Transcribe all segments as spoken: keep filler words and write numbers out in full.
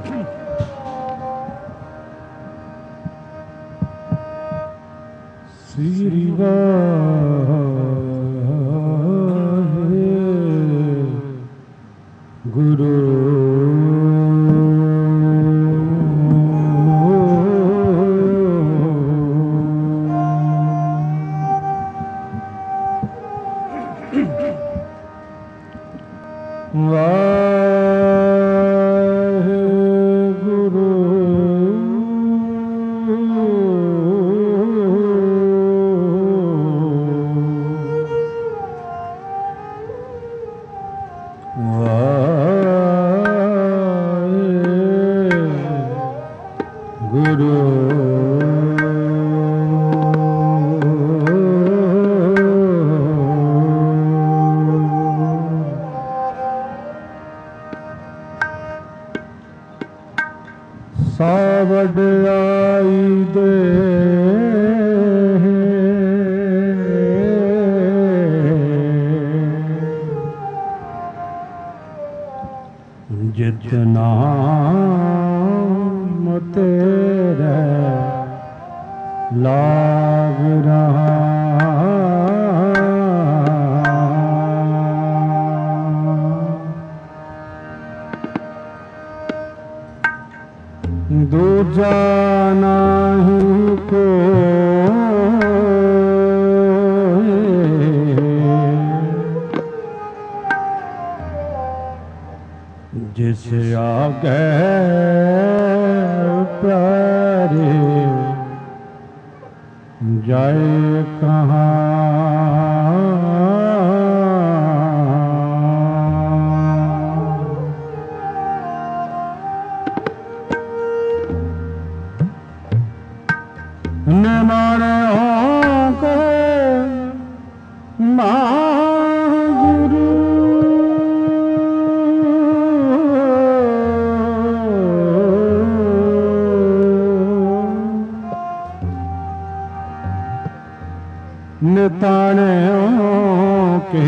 श्री वाहे गुरु सावड आई दे जितना तेरे लाग रहा दूजा नहीं को जिस आगे प्यारे जाए कहाँ माने हो को गुरु निताने हो के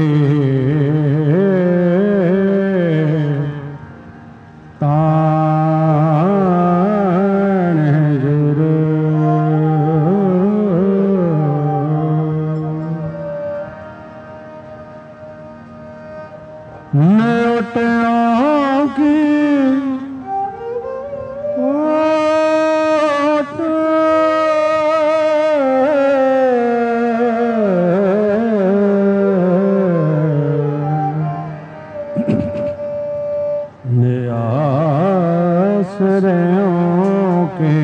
न्योटियों की ओट आसरों के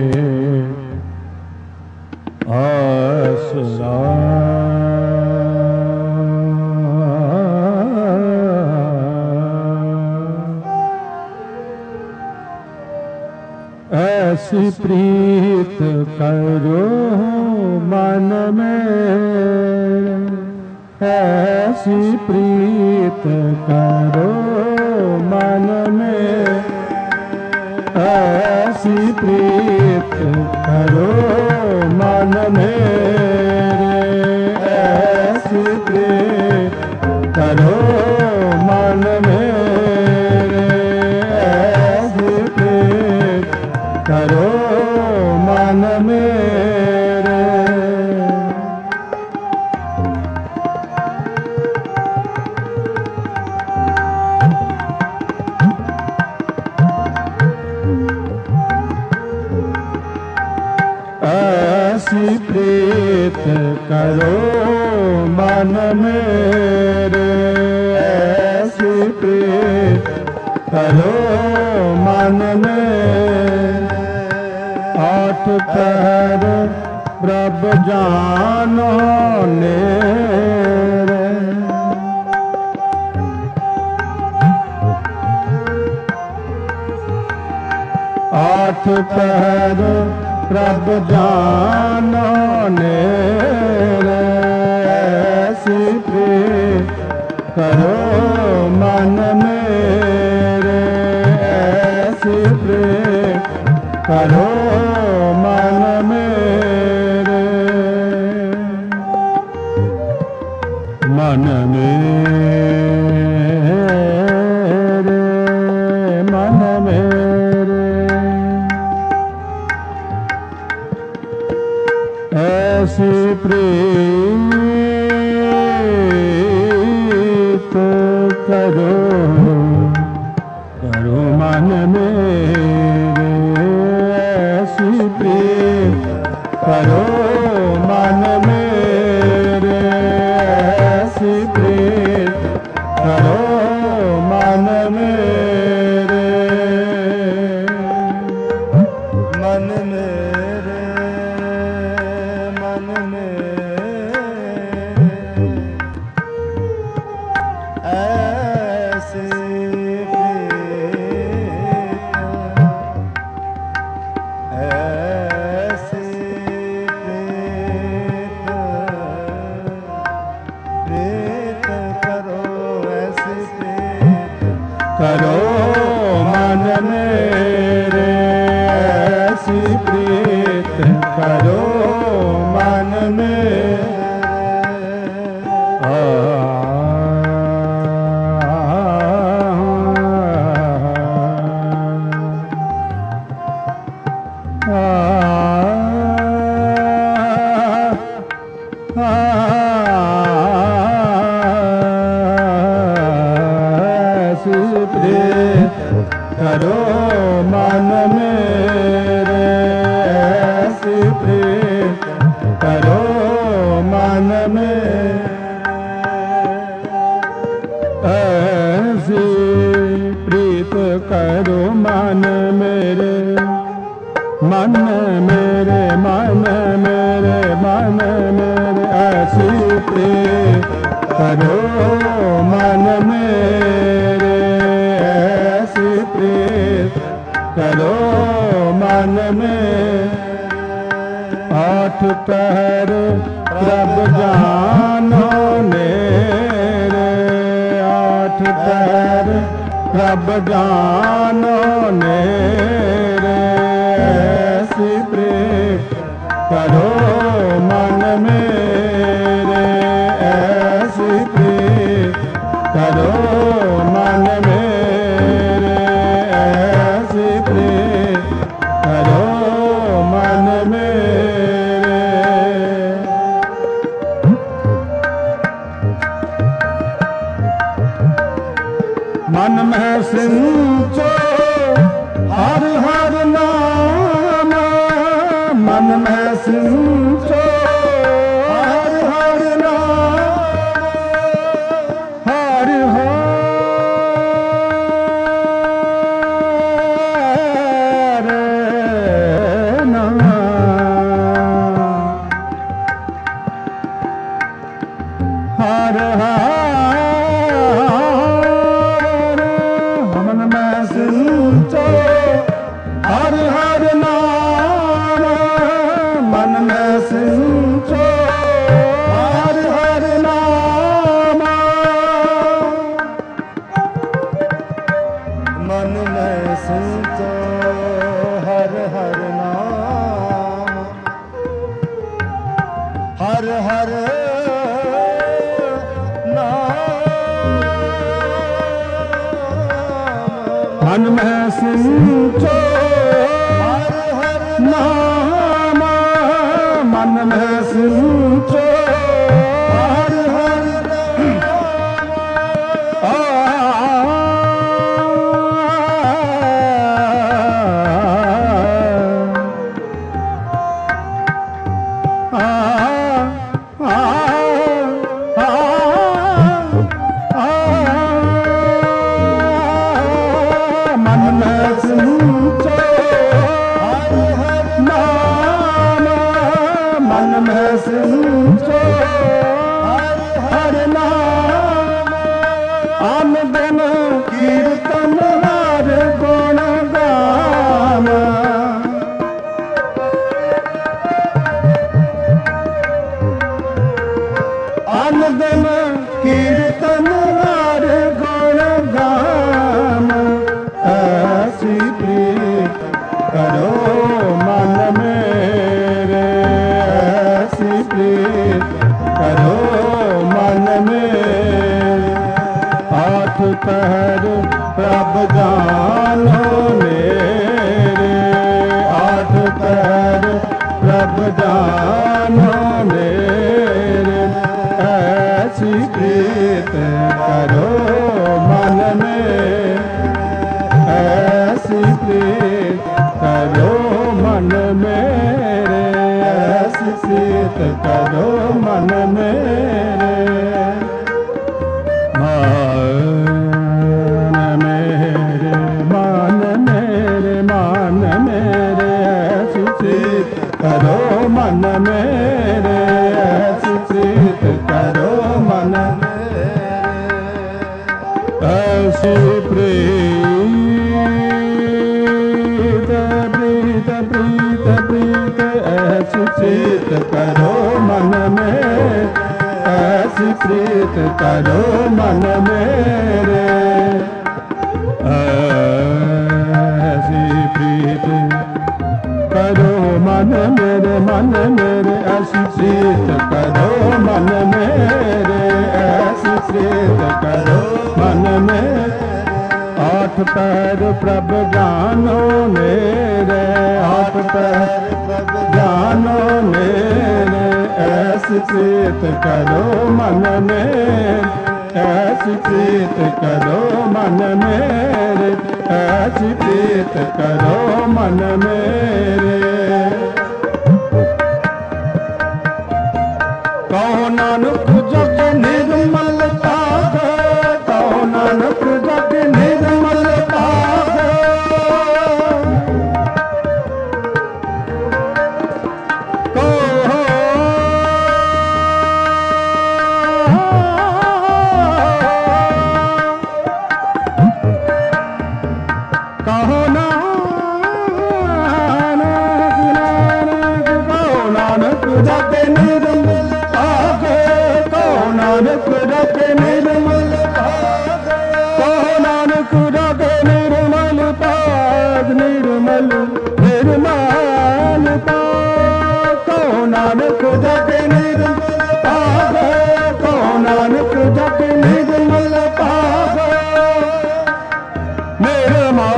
आसरा ऐसी प्रीत करो मन में, ऐसी प्रीत करो मन में, ऐसी प्रीत करो मन में, ऐसी प्रीत करो मन में, ऐसी प्रीत करो मन मेरे। ऐसी प्रीत करो मन मेरे, ऐसी प्रीत करो मन में। आठ पहर प्रभ जानो नेरे, आठ पहर प्रभ जानो नेरे। ऐसी प्रीत करो मन मेरे, ऐसी प्रीत करो मन मेरे। मन मेरे, मन मेरे, ऐसी प्रीत करो करो मन मेरे, ऐसी प्रीत करो मन मेरे, ऐसी प्रीत करो मन मेरे, मन मेरे, मन मेरे, ऐसी करो मन मेरे, ऐसी प्रीत करो मन मेरे। आ, आ, आ, करो मन मेरे, ऐसी प्रीत करो मन मेरे, ऐसी प्रीत करो मन मेरे, मन मेरे, मन मेरे, मन मेरे, ऐसी प्रीत करो मन मेरे, ऐसी प्रीत करो मन में। आठ पहर प्रभ जानो नेरे, आठ पहर प्रभ जानो नेरे, ऐसी प्रीत करो मन मेरे, ऐसी प्रीत करो मन मेरे, ऐसी प्रीत करो मन मेरे। मन में सिंचो हर हर नाम, मन में सिंचो हर हर नाम, हर हर नाम, हर हर हर हर नाम, मन में सिंचो हर हर नाम, मन में सिंचो हर हर नाम, हर हर मन में सिंचो हर हर नाम, मन में सिंचो हर हर हर नाम, आन दिन कीर्तन हर गुण गान, आन दिन कीर्तन हर गुण गान, ऐसी प्रीत करो मन मेरे, ऐसी प्रीत करो मन में। आठ पहर प्रभ जानो मेरे, आठ पहर प्रभ जानो करो मन में, ऐसी प्रीत करो मन मेरे, ऐसी प्रीत करो मन मेरे, मन मेरे ऐसी प्रीत करो मन मेरे, ऐसी प्रीत करो मन मेरे। आठ पैर प्रभु जानो मेरे, आठ पैर प्रभु जानो मेरे, ऐसी प्रीत करो मन मेरे, ऐसी प्रीत करो मन मेरे, ऐसी प्रीत करो मन मेरे। कहो नानक जग निर्मल पावे, कहो नानक जग निर्मल पावे, कहो कहो नानक नानक, कहो नानक जग निर्मल पावे, कहो नानक जग निर्मल पावे, कहो नानक जग निर्मल पाद, निर्मल निर्मल पाद, कहो नानक जग निर्मल पावे, कहो नानक जग निर्मल पावे, निर्मल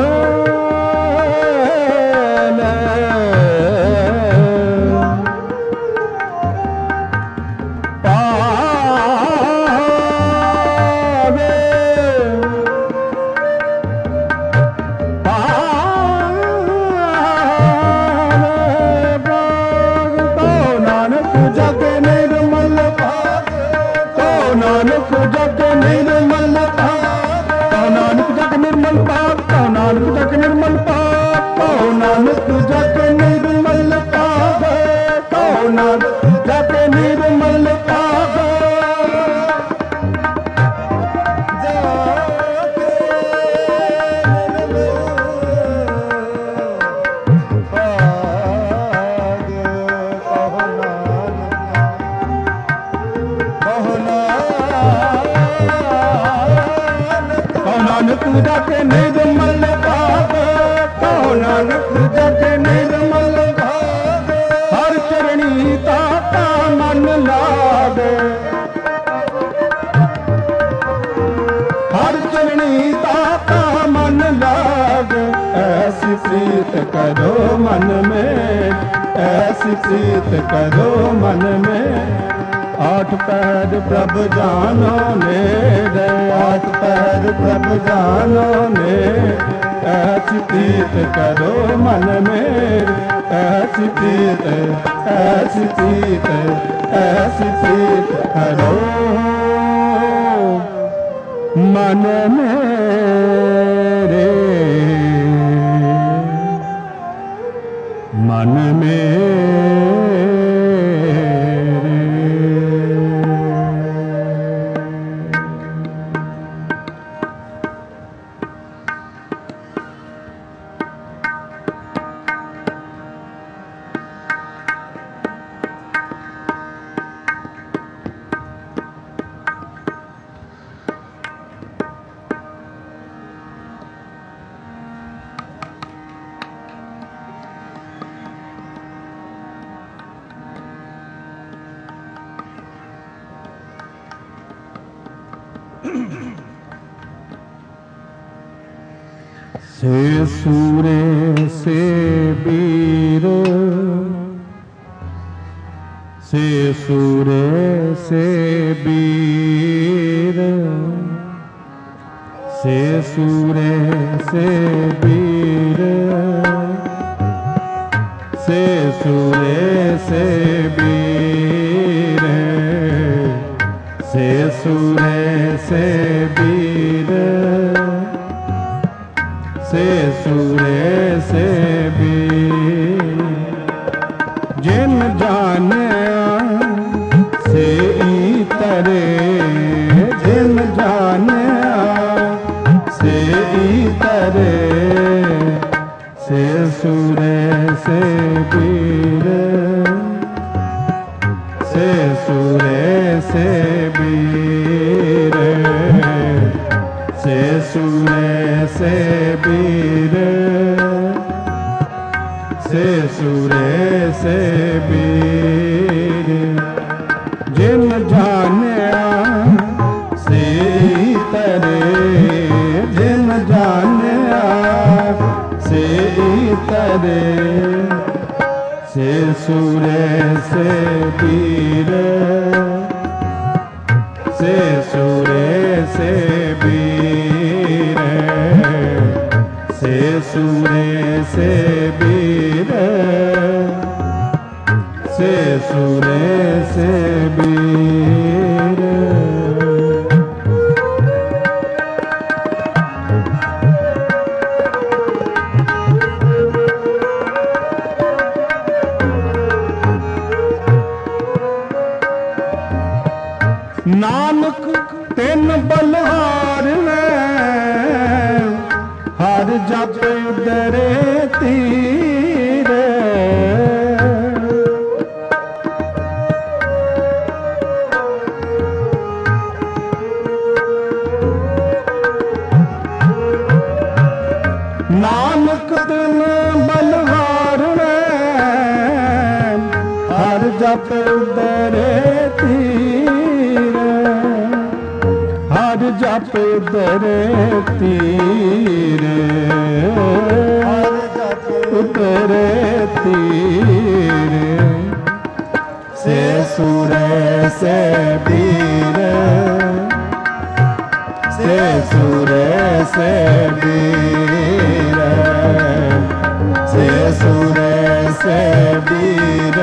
नानक जग निर्मल पाप, कहो नानक जग निर्मल पाप, कहो नानक जग निर्मल पाप, कहो नानक जग निर्मल पाप, कहो नानक जग निर्मल पाप, नानक जग निर्मल भाव, कहो नानक जग निर्मल भाव, हर चरणी ताता मन लागे, हर चरणी ताता मन लागे, ऐसी प्रीत करो मन में, ऐसी प्रीत करो मन में। आठ पैर प्रभु जानो मेरे, आठ पैर प्रभु जानो मेरे, ऐसी प्रीत करो मन में, ऐसी प्रीत, ऐसी प्रीत, ऐसी प्रीत करो मन मेरे, मन में। से सूरे से बीर, से सूरे से बीर, से सूरे से बीर, से सूरे से बीर, से सूरे से बीर, से सूरे से बीर, जिन जाने से इतरे, जिन जाने से इतरे, से सूरे से बीर, से सुरे से बीर, से सुरे से बीर, से सुरे से बीर। जिन जानिया से तरे, जिन जानिया से तरे, से सुरे से बीर, से सुरे से बीर, से सुरे से बीर, से सुरे से बीर। नानक तिन बलहार में, हर जप उदरे तीर। नानक तिन बलहार में, हर जप उदरे तीर, हर जप उदरे तीर, हर जप उदरे तीर। से सुरे से बीर, से सुरे से बीर, से सुरे से बीर,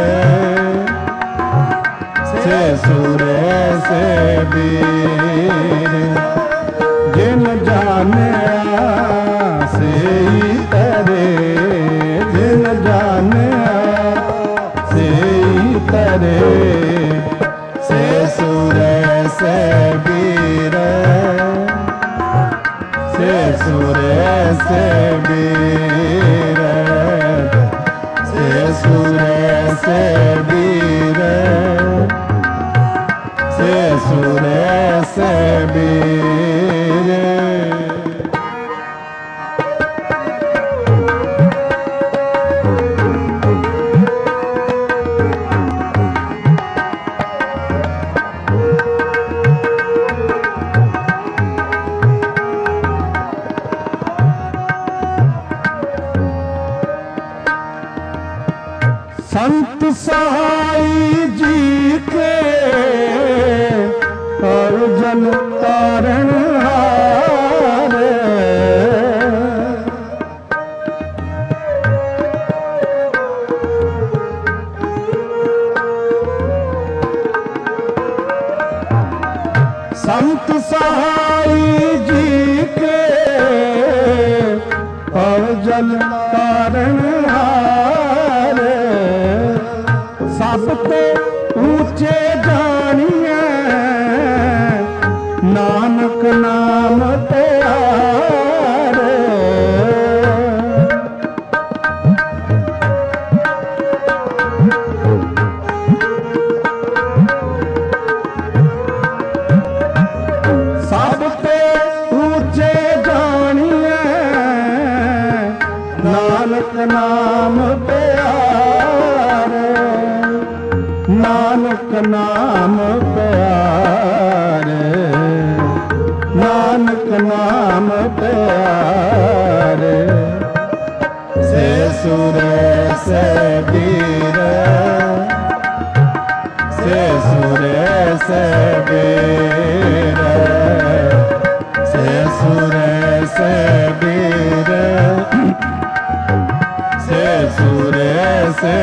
से सुरे से बीर। जिन जानिया से तरे, जिन जानिया से तरे, से सुरे से बीर, से सुरे से बीर, से सुरे से बीर, से सुरे से बीर। संत सहाई जी के और जन तारण हार, संत सहाई जी के और जन तारण हार। सब तो ऊंचे जानिए नानक नाम प्यार। सब तो ऊंचे जानिए नानक नाम प्यार, नानक नाम प्यार, नानक नाम प्यार। से सुरे से बीर, से सुरे से बीर, से सुरे से बीर, से सुरे से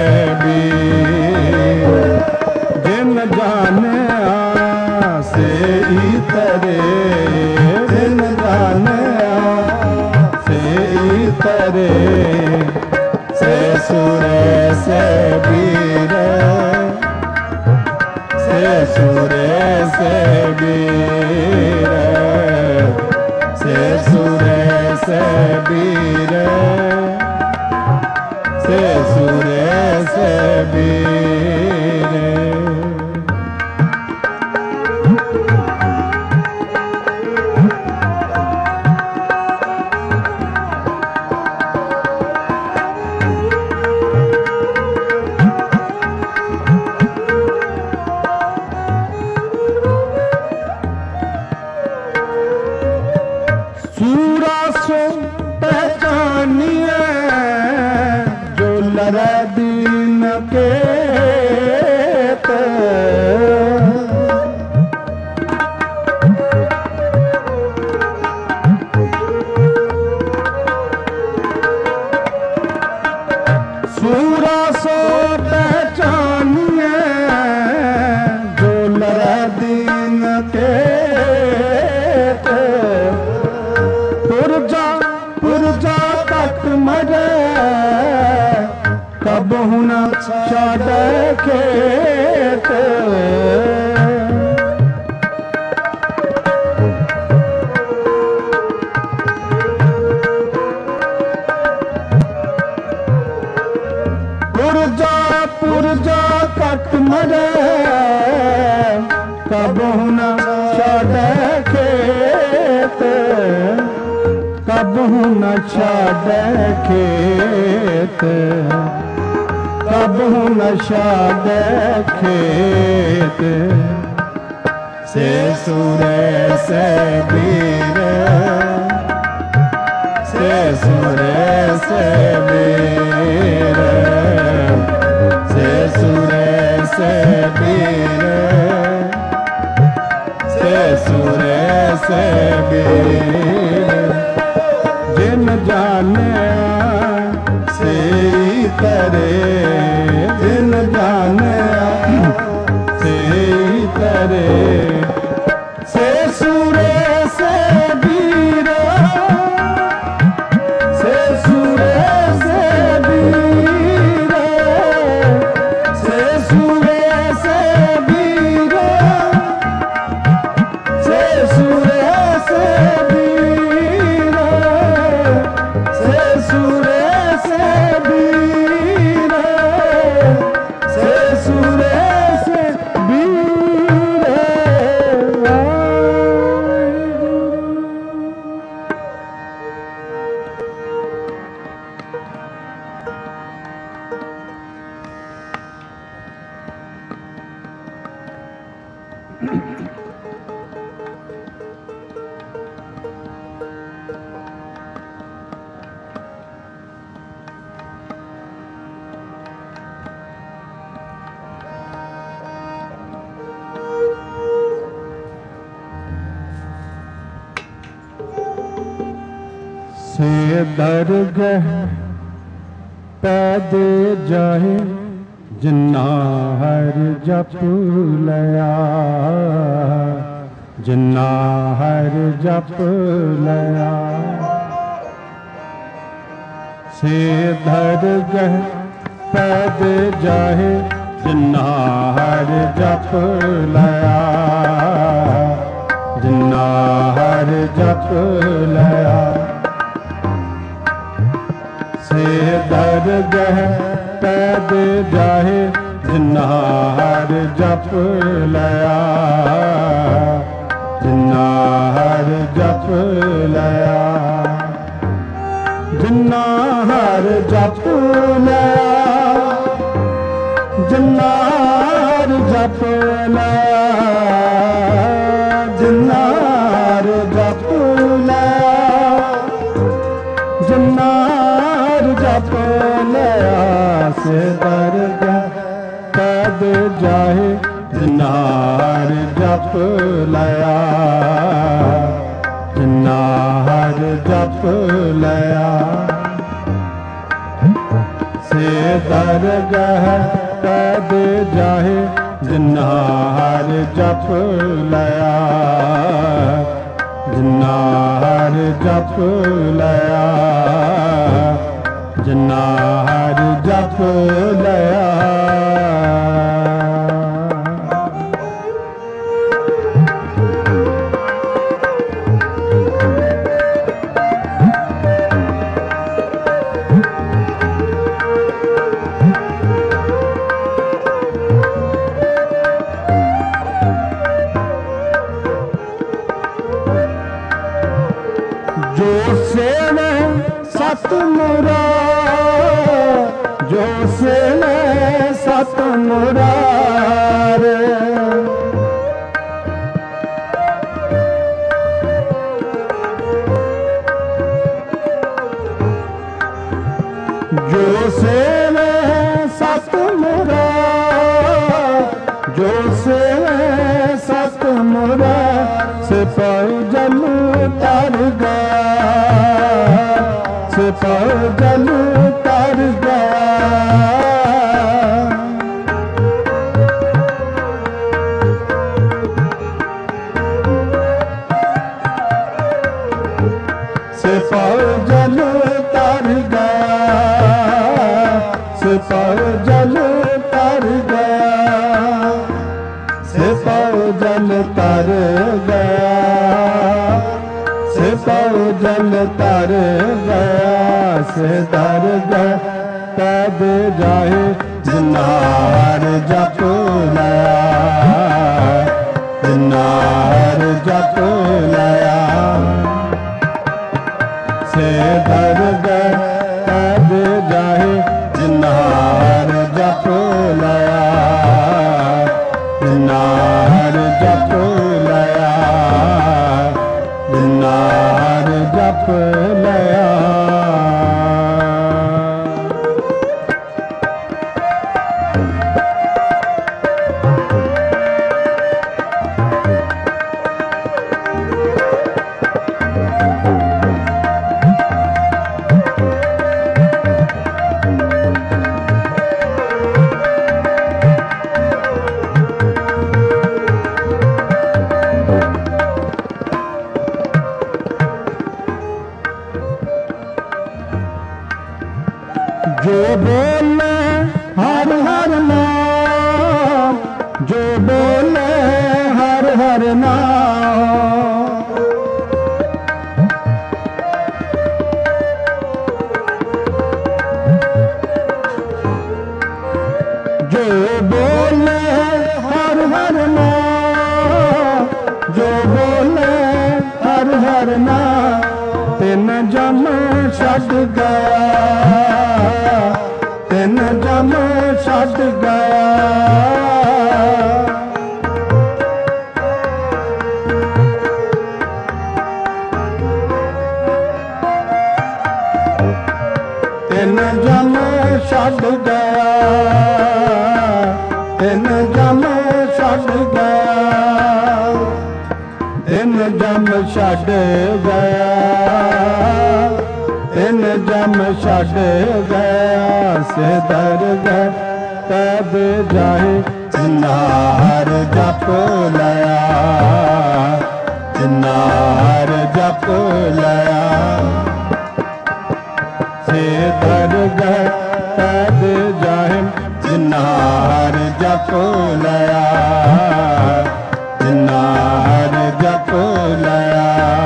बीर। जिन जानिया से तरे, जिन जानिया से तरे, से सुरे से बीर, से सुरे से बीर, से सुरे से बीर, से सुरे से बीर। लरै दीन केत सूरा सो पहचानिए जो लरै दीन केत पुरजा पुरजा कट मरे कब हुन छाड़े खेत पुरजा पुरजा कट मरे कब हुन छाड़े खेत कब हुन छाड़े खेत कब हुन छाड़े खेत से सुरे से वीर से सुरे से वीर से सुरे से वीर से सुरे से वीर जिन जाने से तरे जिन जाने से तरे से सुरे से वीर से सुरे से वीर से सुरे से वीर से सुरे से वीर से सुरे से वीर से सुरे से वीर से दरगह पैदे जाए जिन्ना हर जप लया जिन्ना हर जप लया से दरगह पैदे जाए जिन्ना हर जप लया जिन्ना हर जप लया से दरगह पैद जाहे जिन्ना हर जप लया जिन्ना हर जप लया जिन्ना हर जप लया जिन्ना हर जप लया जिन्ना हर जप लया जिन्ना जप लया से दरगह पैद जाए जिन्ना हर जप लया जिन्ना हर जप लया से दरगह पैद जाए जिन्ना हर जप लया जिन्ना हर जप लया जिन्ना हर जप लया जो सेवे सतमुरा जो सेवे सतमुरार जो से सेवे सतमुरा जो सेवे सतमुरा सिपाही जल तर गया सिपाही जल तर गया सिपाही जल तर गया सिपाही जल तर गया सिपाही जल तर गया सिपाही जल तर गया से तर गया तब जाए जिनार जप लया जिनार जप लया से तर गया तब जाए जिनार जप लया जिनार जप लया जिनार जप लया जो बोले हर हर नाम जो बोले हर हर नाम जो बोले हर हर नाम जो बोले हर हर नाम तिन जम छड़ गया तिन जम छड़ गया तिन जम छड़ गया तिन जम छड़ गया तिन जम छड़ गया तिन जम छड़ गया से दर गया तब जाए जिनार जप लया जिनार जप लया से दर गया तब जाए जिनार जप लया जिनार जप लया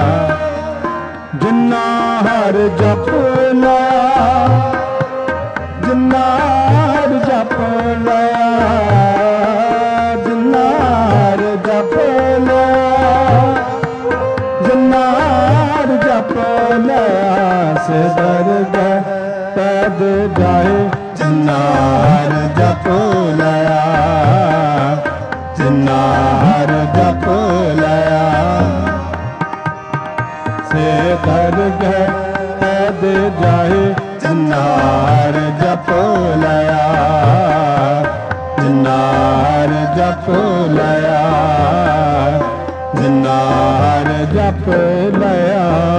जिनार जप लया जिनार जप लया जिनार जप लया जिनार जप लया से दर गया तब जाए जिनार जप लया जिनार जप लया से दर गया तब जाए जिनार जप लया जिनार जप लया जिनार जप लया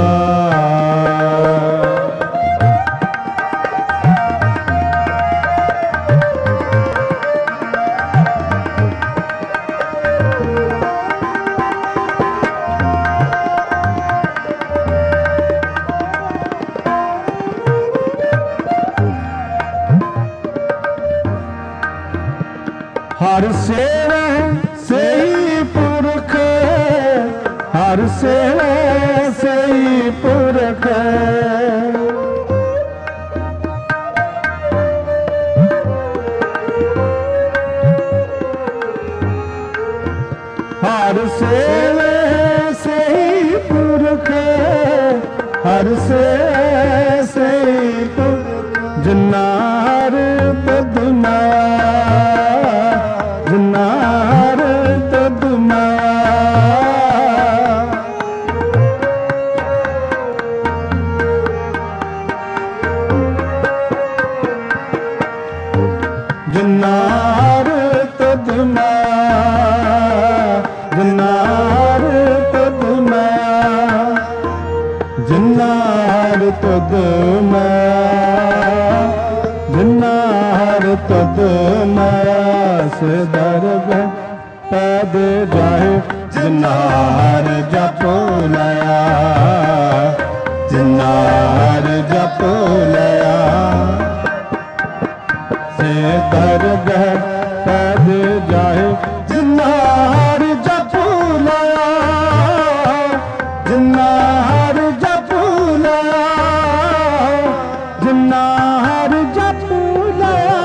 हर सेवा सही पुरख हर सेवा सही पुरख हर सेवा सही पुरख हर सेवा सही पुरख जिनार बदना जिनार तदमा जिन्नार तुध माया जिन्नार तुध माया जिन्नार तुध माया जिन्नार तुध माया से दरबार पैद जाए जिन्नार जप लया जिन्नार जप लया से दरबार पैद जाए जिन्नार जप लया जिन्नार जप लया जिन्नार जप लया।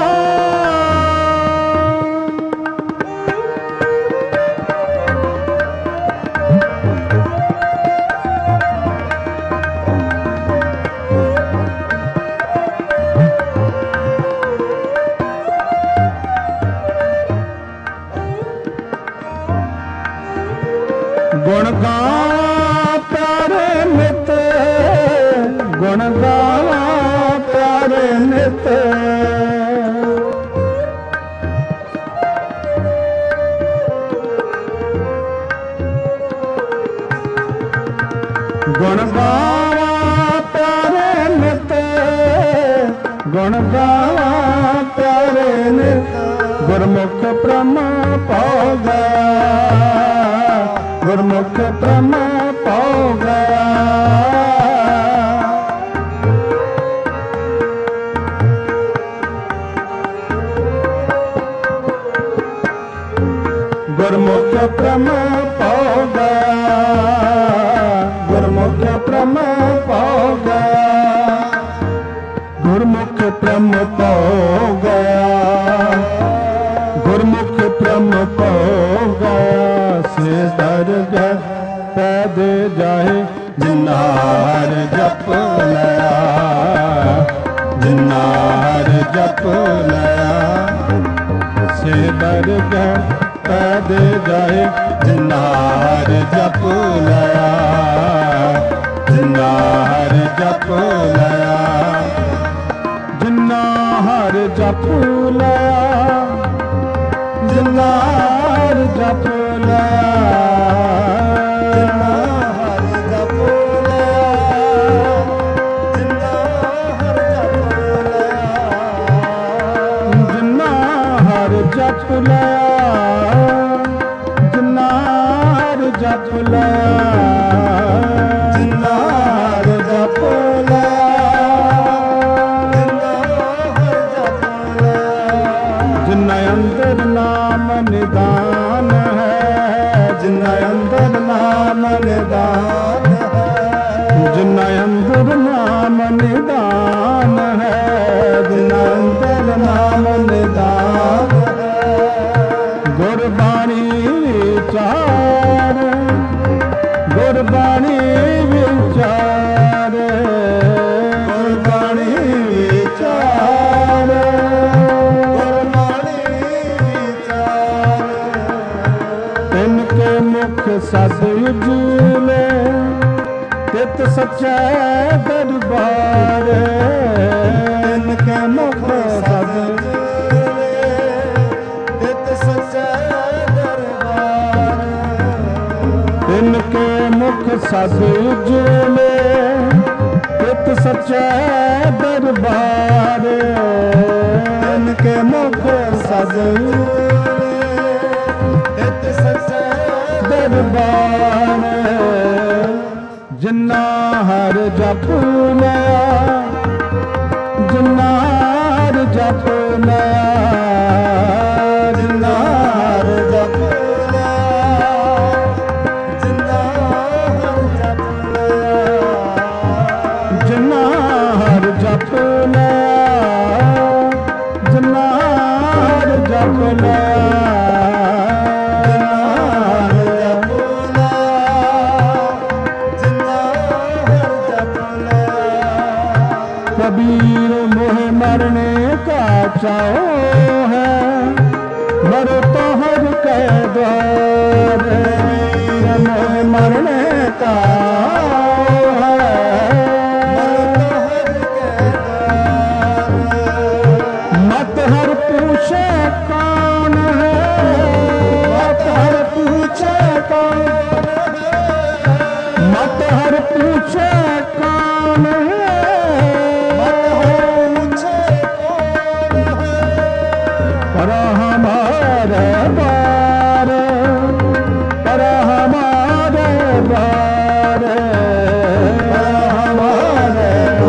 गुण गावा प्यारे नित गुण गावा प्यारे नित गुण गावा प्यारे नित गुण गावा प्यारे नित गुरमुख ब्रह्म पाओ गया गुरमुख ब्रह्म पाओ गया। गुरमुख ब्रह्म पाओ गया गुरमुख ब्रह्म पाओ गया गुरमुख ब्रह्म पाओ गया गुरमुख ब्रह्म पाओ गया से दरबार पैद जाए जिन्नार जप लया जिन्नार जप लया से दरबार पैद जाए जिन्नार जप लया जिन्नार जप लया जिन्नार जप लया जिन्नार जप लया जिन्नार जप लया जिन्नार जप लया जिन्नार जप लया जिन्ना अंदर नाम निदान है जिन्ना अंदर नाम निदान है जिन्ना अंदर नाम निदान है जिन्ना अंदर नाम निदान है गुरबाणी विचार गुरबाणी विचार गुरबाणी विचार गुरबाणी विचार तिनके मुख सद उजले तित सच्चा दरबार तिनके मुख सद तित सच्चा दरबार तिनके मुख सद उजले तित सच्चा दरबार तिनके मुख सद तित सच्चा दरबार जिन्ना हर जप लया जिन्ना हर जप लया जिन्ना हर जप लया जिन्ना हर जप लया जिन्ना हर जप लया जिन्ना हर जप लया कबीर मोह मरने का चाहो है मरो तो हर कह द्वार मोह मरने का है मत हर पूछे कौन है, मत हर पूछे कौन है, मत हर पूछे कौन है, मत हर पूछे कौन है। पर हमारे बार, पर हमारे बार, पर हमारे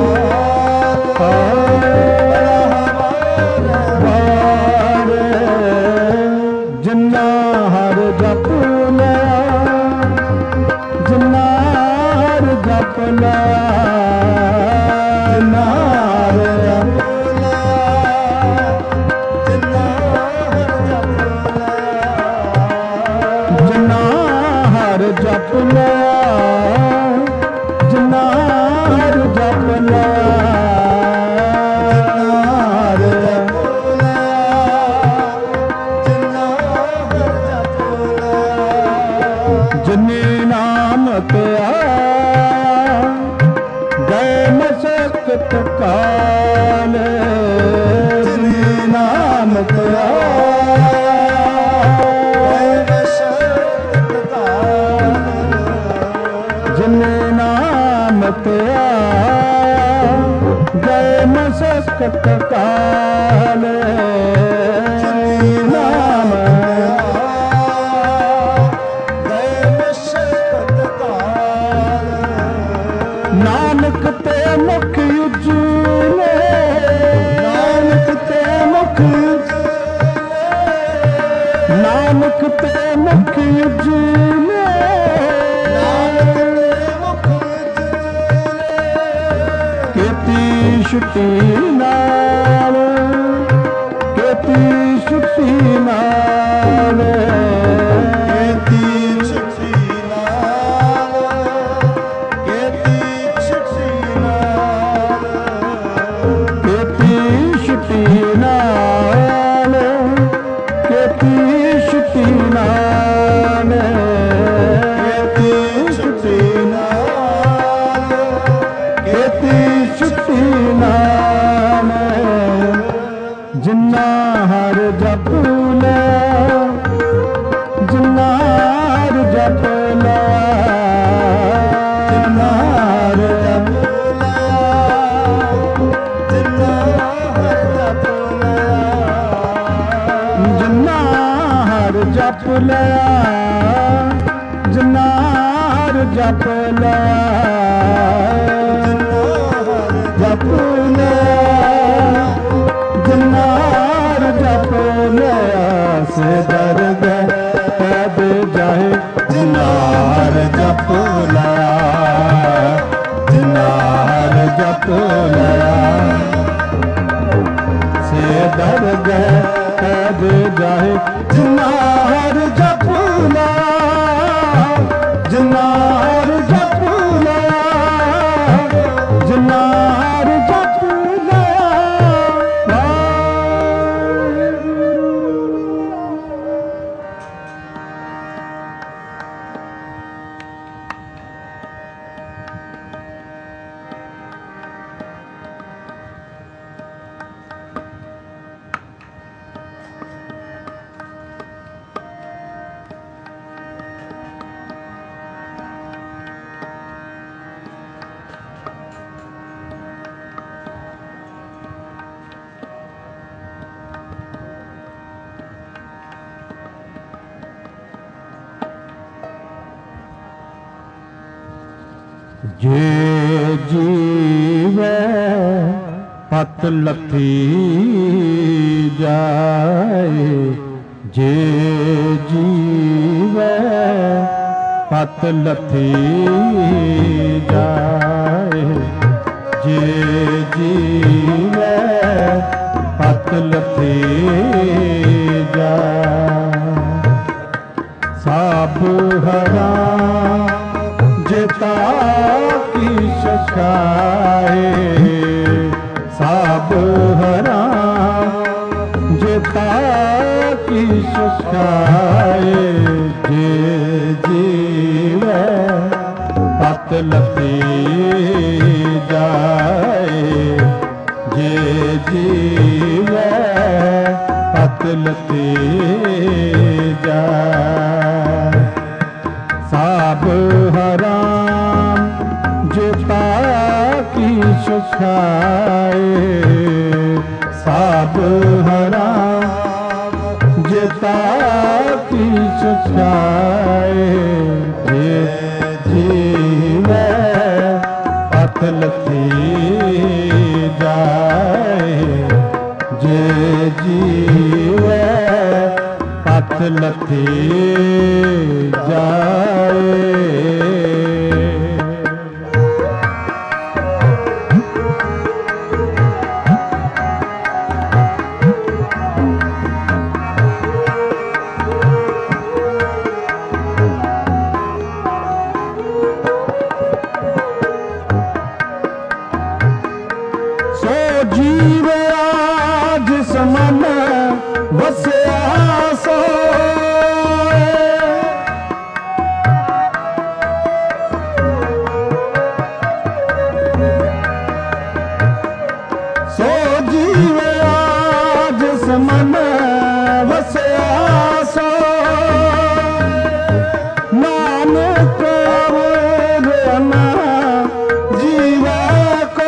जिन्ना हर जप लिया, जिन्ना हर जप लिया, जिन्ना हर जप लिया, जिन्ना हर जप लिया, जिन्ना हर जप लिया, जिन्ना हर जप लिया, जिन्नी नाम पिया गए मशक्कत काल, जिन्नी नाम पिया गए मशक्कत काल, जिन्नी नाम पिया गए मशक्कत काल, जिन्नी नाम नानक ते मुख उजले, नानक ते मुख उजले, नानक ते मुख उजले, नानक ते मुख उजले, केती छुट्टी नाल, केती छुट्टी नाल, केती छुट्टी नाल, केती छुट्टी नाल, केती छुट्टी नाल, केती छुट्टी नाल, केती छुट्टी नाल, जिन्ना हर जप लिया, जिन्ना हर जप लिया, जिन्ना हर जप जप लिया, जिन्ना हर जप लिया, जप लिया, जिन्ना हर जप लिया, से डर गए पैद जाए, जिन्ना हर जप लिया, जिन्ना हर जप लिया, से डर गए पैद जाए, जिन्ना हर जप लिया, जिन्ना हर जप लिया, जिन्ना हर जप लिया। जे जीवे पत लथी जाए, जे जीवे पत लथी जाए, जे जीवे पत लथी जाए, सब हरा जिता की शकाए, सब हरा जिता की शकाए, जे जीवे पत लथी जाए, जे जीवे सुखाए साब हराम जेता की सुखाए जे जीवे पथ लथी जाए जे जीवे पथ लथी जाए। जीव आज समन वसया सोए सो जीव आज समन वसया सोए नानक अवरना जीवा को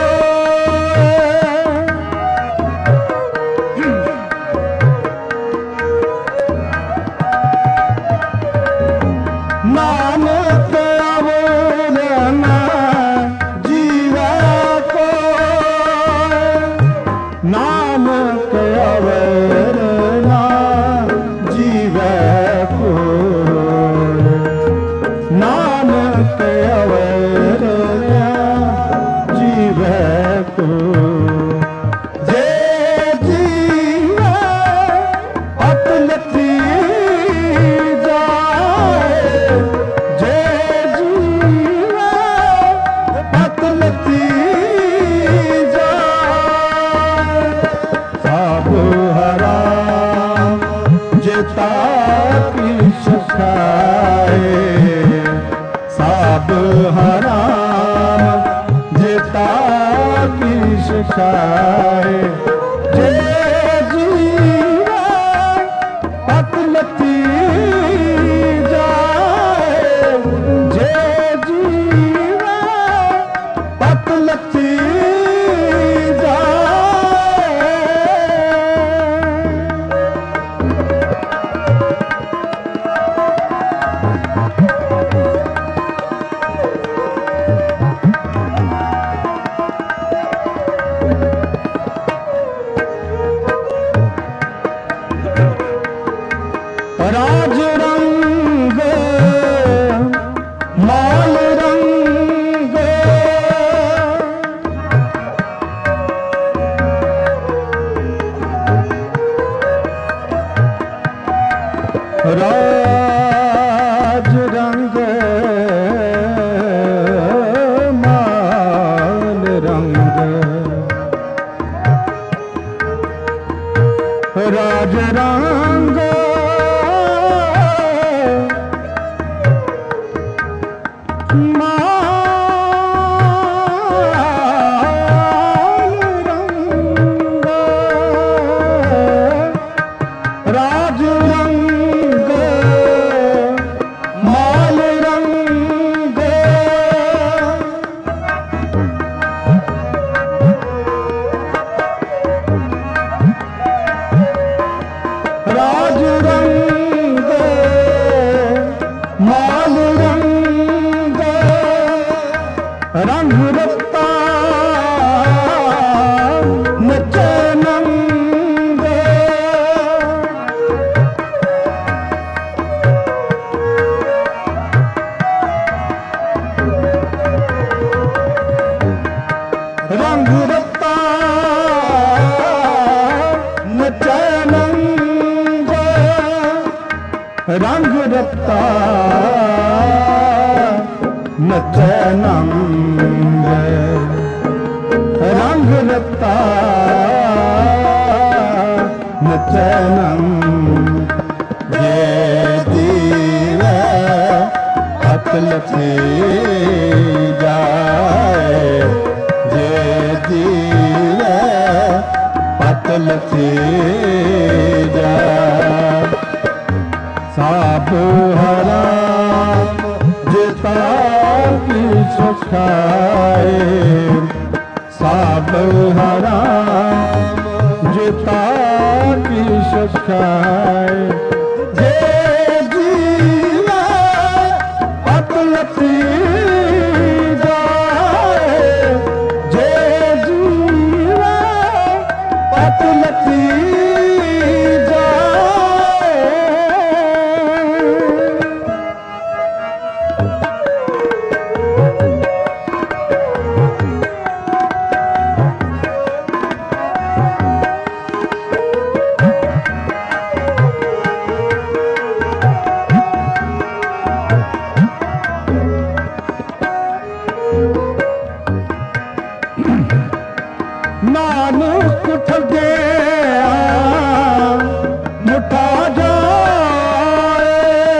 नानक अवरना जीवा को नानक अवरना जीवा को नानक अवरना जीवा को जे जीवा पथ लथी साब हराम जेता की सुखाए जे जीवा पथ लथी जाए जे जीवा पथ लथी राज रंग माल रंग राज रंग माल रंग राज रंग राज रंग माल रंग राज रंग माल रंग रंग रत्ता नचनंग रंग रत्ता नचनंग रंग रत्ता नचनंग रंग रत्ता नचनंग जे जीवे पथ लथी जाए जे जीवे पथ लथी जाए साब हराम जेता की सुखाए सब हराम जिता की सखाए जे जीवा अतलती जाए जे जीवा अतलती नानक ठगे मुठा जाए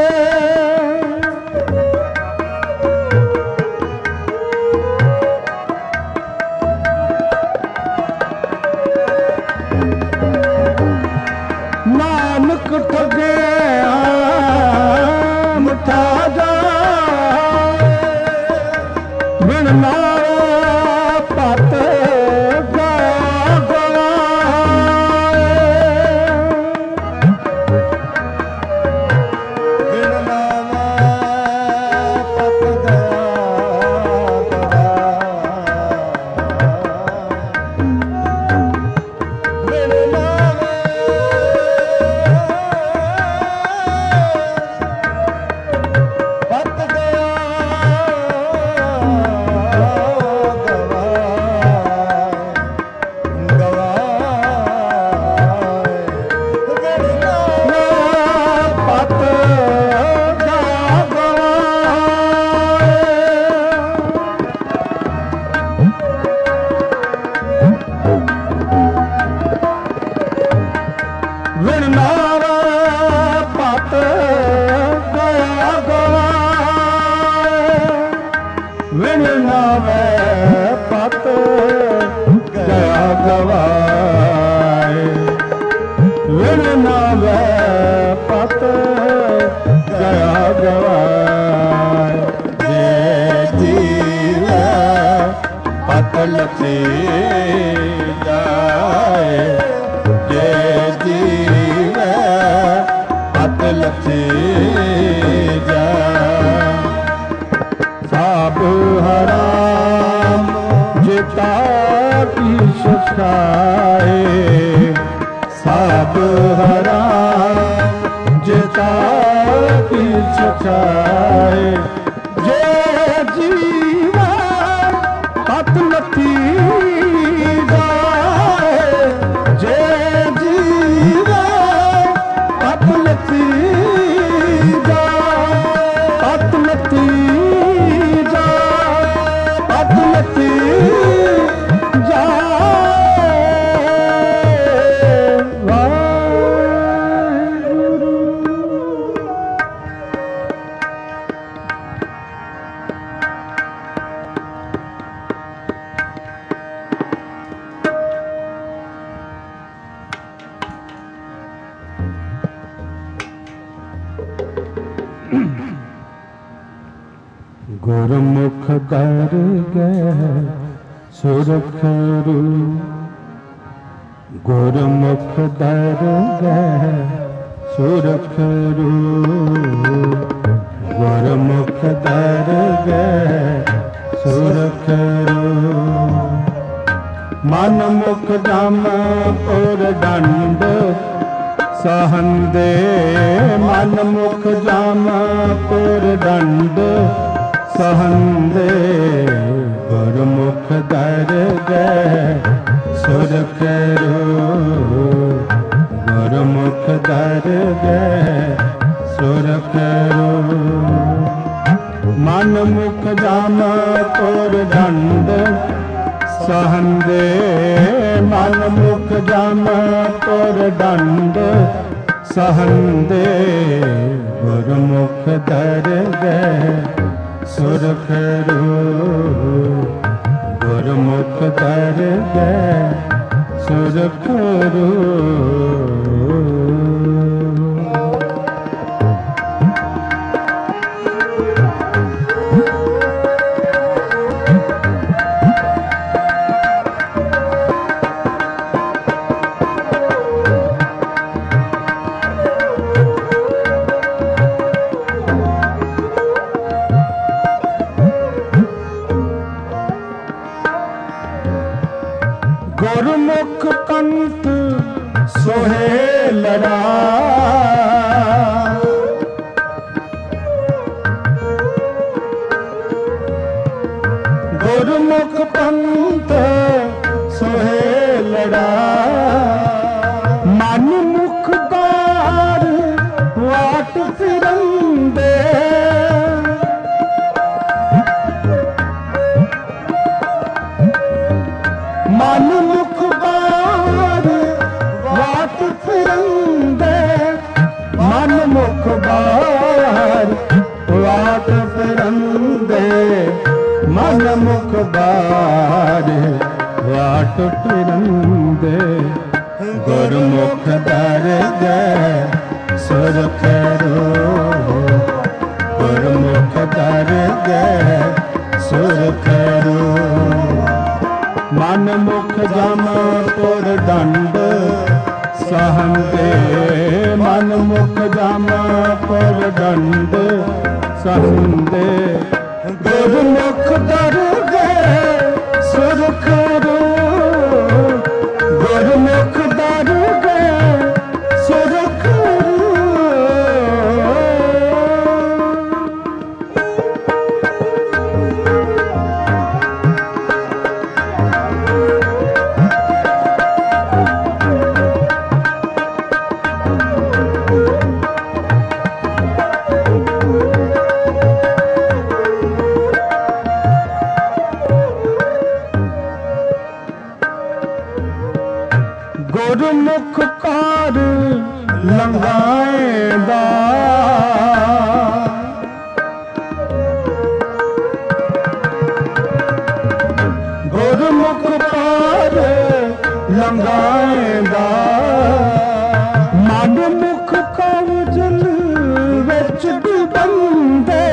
नानक ठगे मुठा जाए बिन नारा पत लती जाए जे जीवे पत लती जाए सब हराम जिता की सखाए सब हराम जिता की सखाए जे जीवा पत लती जाए जे जीवा पत लती जाए पत लती जाए पत लती जाए वाहिगुरु। गुरमुख दर गए सुरखरू गुरमुख दर गए सुरखरू गुरमुख दर गए सुरखरू मन मुख जम पुर दंड सहंदे मन मुख जम पुर दंड सहंदे गुरमुख दर गए सुरखरू गुरमुख दर गए सुरखरू मन मुख जाम पुर दंड सहंदे मन मुख जाम पुर दंड सहंदे गुरमुख दर गए सुरखरू गुरमुख दर गए सुरखरू। सोहे लड़ा गुरमुख पंथ सोहे लड़ा मन मुखदार वाट फिरंदे मन मुखदार वाट फिरंदे मन मुखदार वाट फिरंदे मन मुखदार वाट फिरंदे गुरमुख दर गए सुरखरो गुरमुख दर गए सुरखरो मन मुख जम पुर दंड सहंदे मन मुख जम पुर दंड सहंदे गुरमुख दर गए सुरखरो गुरमुख दर गए सुरखरो गुरमुख कार लंघाएंदा गुरमुख कार लंघाएंदा मन मुख कावजल विच डुबंदे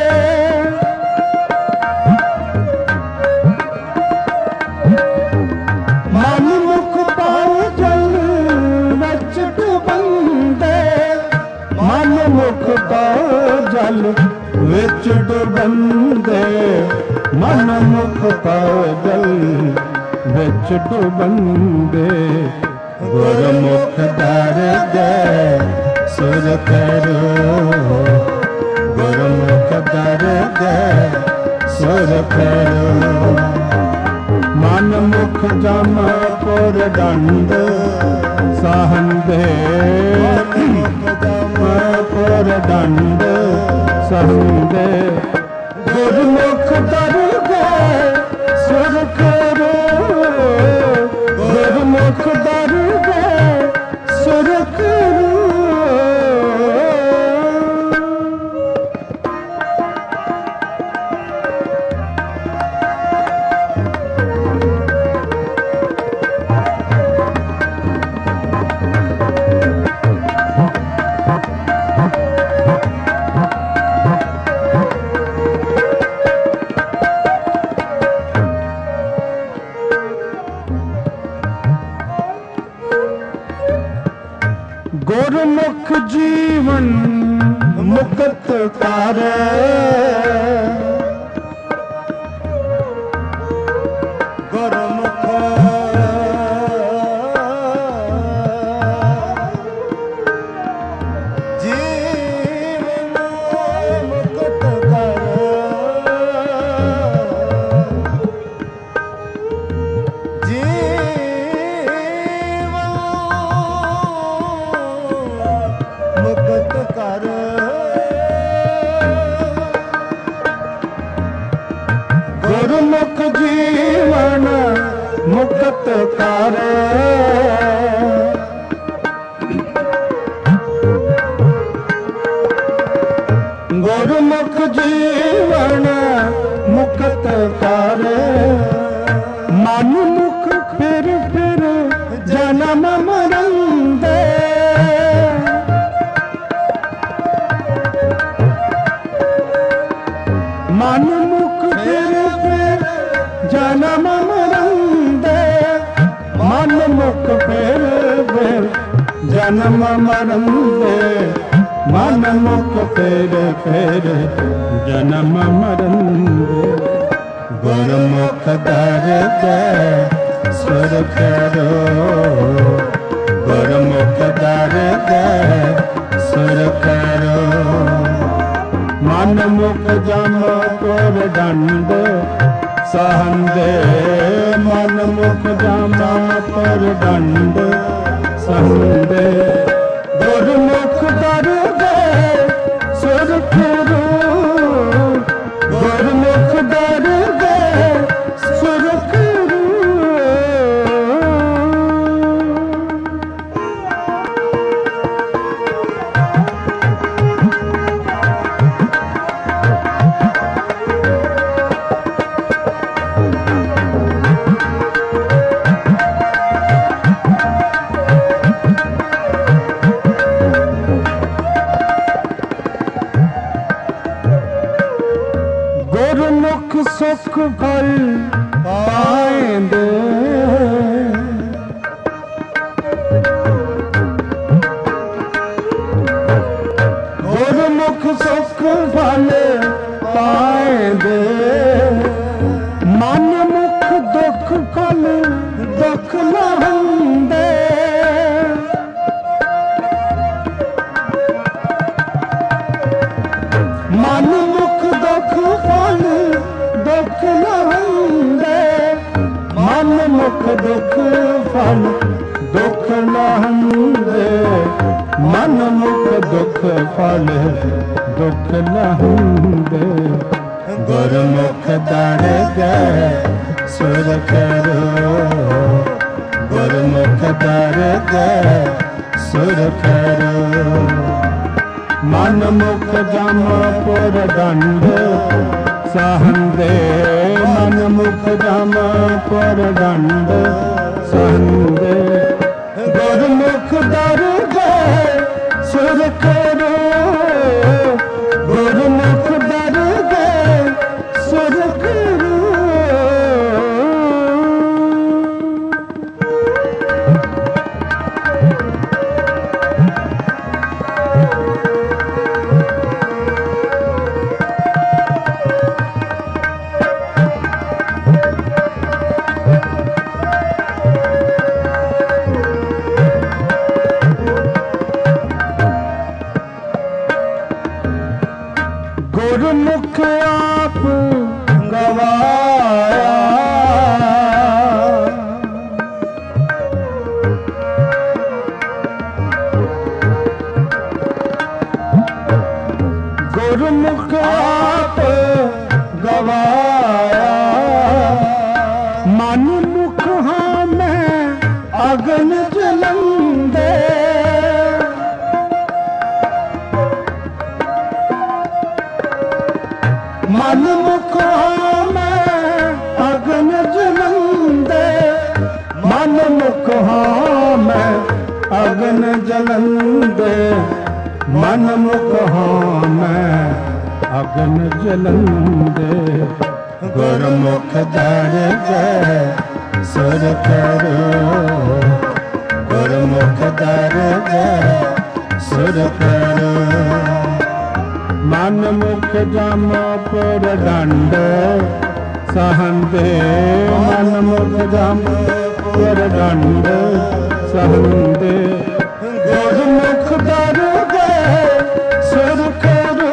मन मुख कावजल विच डुबंदे मन मुख कावजल विच डुबंदे मन मुख कावजल विच डुबंदे गुरमुख दर गए सुरखरो गुरमुख दर गए सुरखरो मन मुख जम पुर दंड सहंदे पुर दंड सहंदे गुरमुख दर गए सुरखरो गुरमुख दर गए सुरखरो गुरमुख जीवन मुक्त करे गुरमुख जीवन मुक्त करे मुक्त कर गुरमुख जीवन मुक्त कर गुरमुख जीवन मुक्त कर मन मुख फिर फिर जन्म मरण दे मन मुख फिर फिर जन्म मरण दे मन मुख फिर फिर जन्म मरण दे मन मुख फिर फिर जन्म मरण दे गुरमुख दर गए सुरखरो गुरमुख सहंदे मन मुख जामा पर दंड सहंदे गुरमुख दर गए सुरखरू गुरमुख दर गए सुरखरू गुरमुख सुख फल पाएंदे गुरमुख सुख फल पाएंदे मन मुख दुख फल दुख लहंदे मन मुख दुख फल दुख लहंदे मन मुख दुख फल दुख लहंदे मन मुख दुख फल दुख लहंदे गुरमुख दर गए सुर करो गुरमुख दर गए सुर करो मन मुख जम पुर दंड सहंदे मन मुख जम पुर दंड सहंदे गुरमुख दर गए सुर करो गुरमुख दर गए सुर करो गुरमुख आप गवाया गुरमुख आप गवाया मन मुख हाँ मैं अगन जलंदे मन मुख मैं अगन जलंदे मन मुख मैं अगन जलंदे मन मुख मैं अगन जलंदे गुरमुख दर गए सुर करो गुरमुख दर गए सुर करो मन मुख जम पुर दंड सहंदे मन मुख जम पुर दंड सहंदे गुरमुख दर गए सुर करो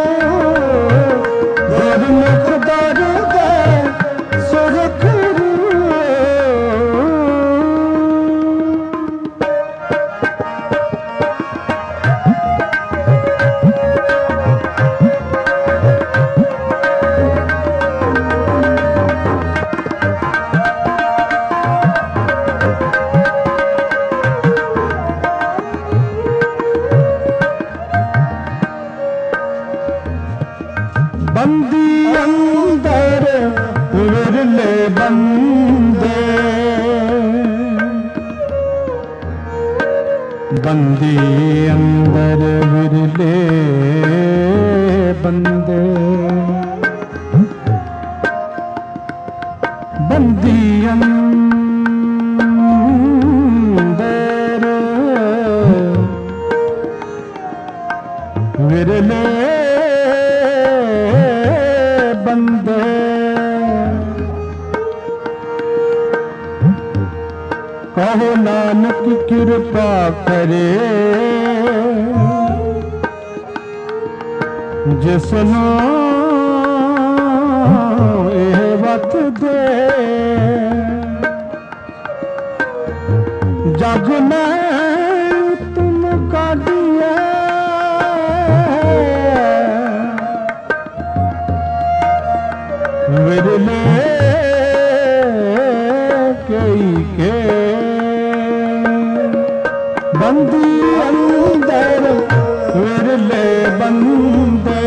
गुरमुख दर गए सुर करो बंदी अंदर विरले बंदे बंदी अंदर विरले बंदे बंदी अंदर विरले बंदे कहो नानक कृपा करे जिसनो ਇਹ ਵਤ ਦੇ अंदर विरले बंदे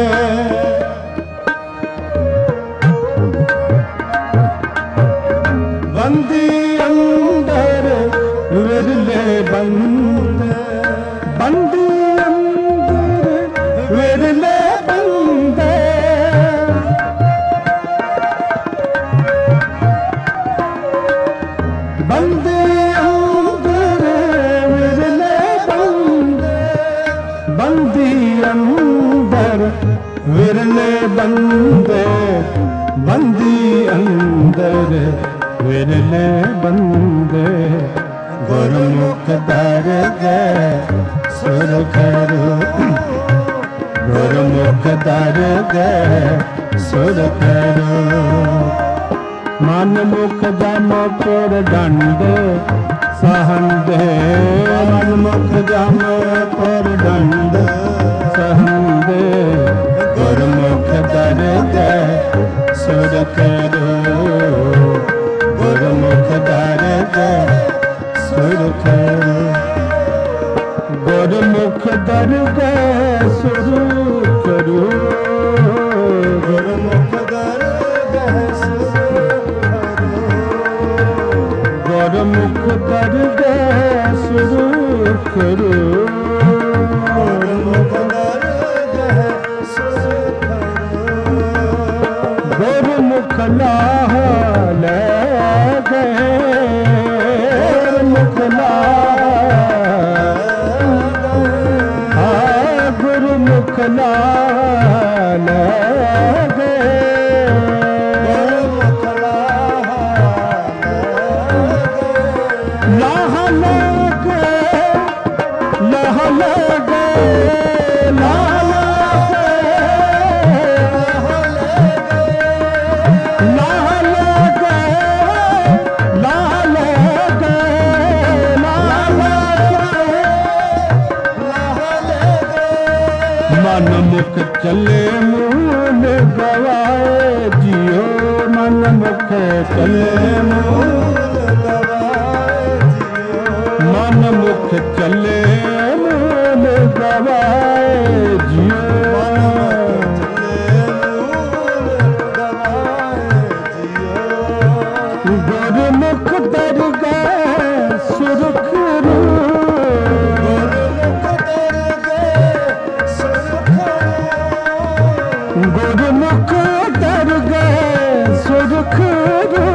बंदी अंदर विरले बंदे बंदी अंदर विरले बंदे बंदी अंदर विरले बंदे बंदी अंदर विरले बंदे बंदी अंदर विरले बंदे गुरमुख दरगे सुर करो गुरमुख दरगे सुर करो मन मुख जम पुर दंड सहंदे मन मुख जम पुर दंड सहंदे गुरमुख दरगे सुर करो गुरमुख दरगे सुर करो गुरमुख दरगे सुर करो गुरमुख दरगे गुरमुख दरगे सुर करो गुरमुख दरगे सुर करो गुरमुख लाह ले गए गुरमुख लाह गुरमुख लाल गए गुरमुख लाह लगे लाह लगे लाह लगे लाह लगे लाह लगे लाह लगे मन मुख चले मूल गवाए जियो मन मुख चले मूल गवाए जियो मन मुख चले मूल गवाए जियो गुरमुख दरगे सुरख रू गुरमुख दरगे सुरख रू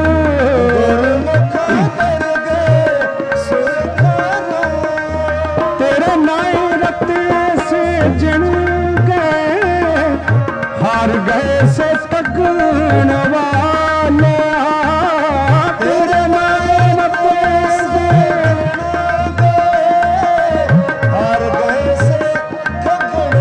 तेरे नाई रते से जिन गए हार गए से तकन वाले तेरे नाई रते से हार गए से तकन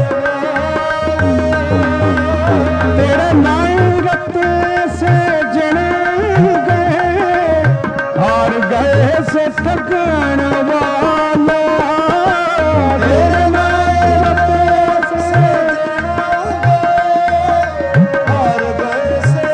तेरे नाई रते से जिन गए हार गए से तकन वाले तेरे नाई रते से हार गए से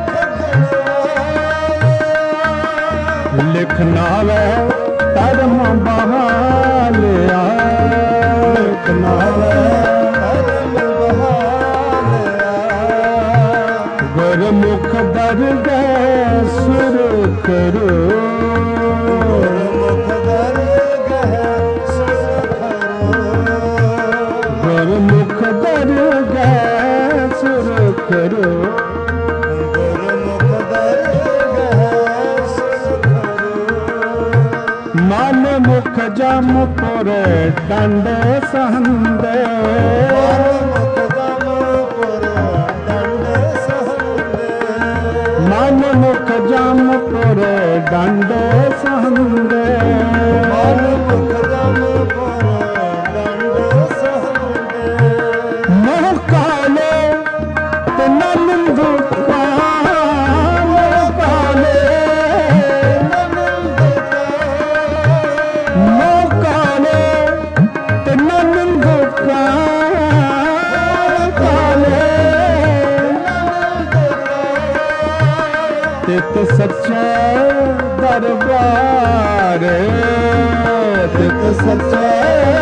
तकन लिखना वे धर्म बहालिया लिखना वे धर्म बहालिया गुरमुख दरगे सुर करो गुरमुख दरगे सुर करो गुरमुख दरगे सुर करो गुरमुख दरगे सुर करो मन मुख जम पुर दंड सहंदे मन मुख जम पुर दंड सहंदे मन मुख जम पुर दंड सहंदे मोह काले ते नंद मोह काले मोह काले ते नंद काले तित सच्चा दरबार तित सच्चा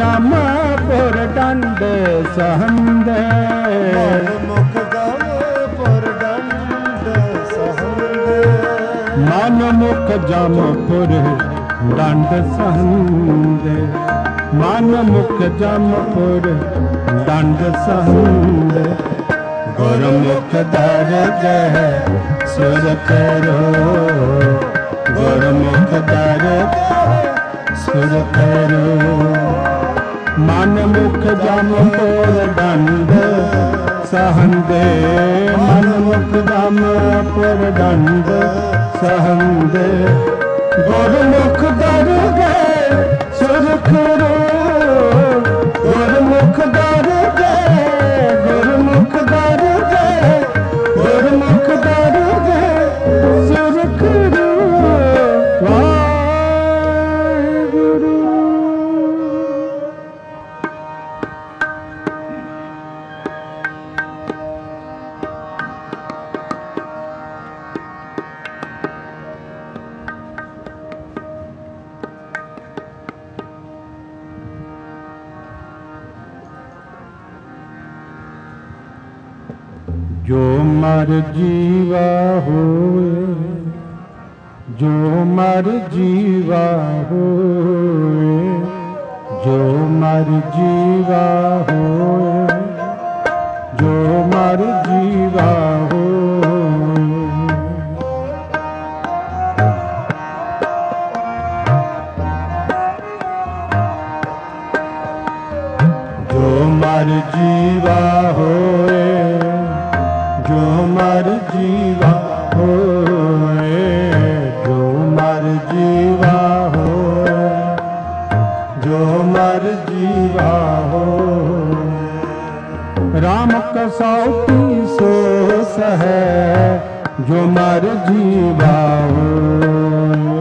जामपुर दंड सहंदे मुख जामपुर दंड सहंदे मन मुख जामपुर दंड सहंदे मन मुख जामपुर दंड सहंदे गुरमुख दर्द सुर करो गुरमुख दर्द सुर करो मन मुख जामपुर दंड सहंदे मन मुख जामपुर दंड सहंदे गुरमुख दर्द सुर करो गुरमुख दर्द गुरमुख दर्द गुरमुख दर्द सुर करो वाहेगुरु। जो मर जीवा होए जो मर जीवा होए जो मर जीवा होए जो मर जीवा होए जो मर जीवा होए जो मर जीवा होए जो मर जीवा होए जो मर जीवा होए राम कसौटी सो सहे जो मर जीवा होए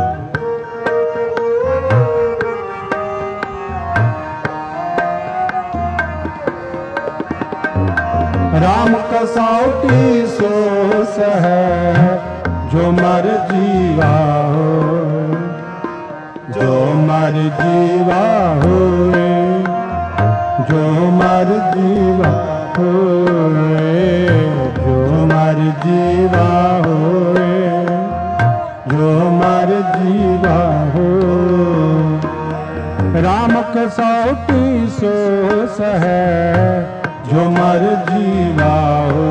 राम कसौटी सो सहे जो मर जीवा होए जो मर जीवा होए जो मर जीवा होए जो मर जीवा होए जो मर जीवा होए राम कसौटी सो सहे जो मर जीवा हो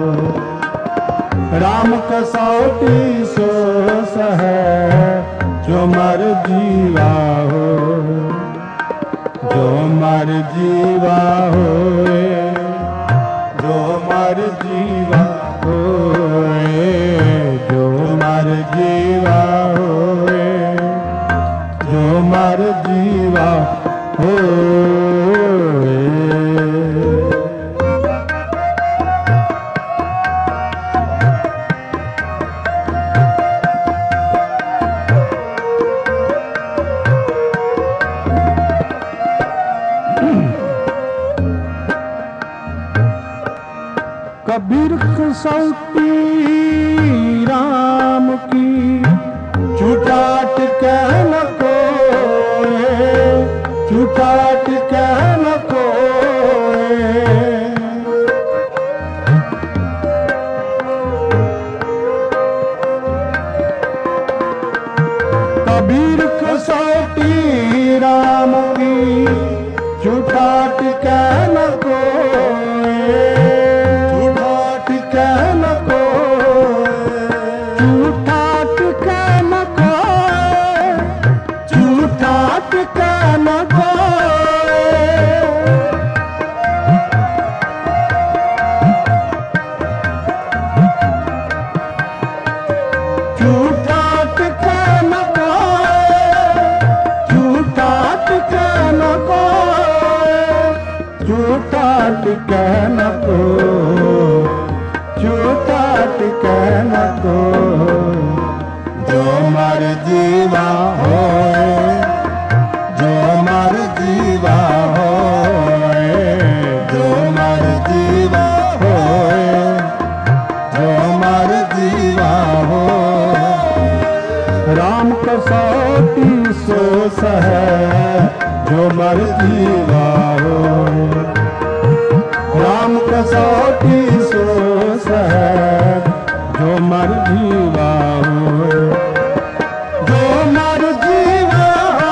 राम कसौटी सो सहे जो मर जीवा हो जो मर जीवा होए जो मर जीवा होए जो मर जीवा होए जो मर जीवा होए कबीर कसौटी राम की चुटाट कह न कोए चुटाट कह न कोए कबीर कसौटी राम की चुटाट कह न कोए कहन को झूठा कहन को झूठा कहन को झूठा कहन को झूठा कहन को झूठा कहन को झूठा कहन को जो मर जीवा होए जो मर जीवा होए जो मर जीवा होए जो मर जीवा हो राम कसौटी सो सहे जो मर जीवा हो। राम कसौटी सो सहज जो मर जीवा हो। जो मर जीवा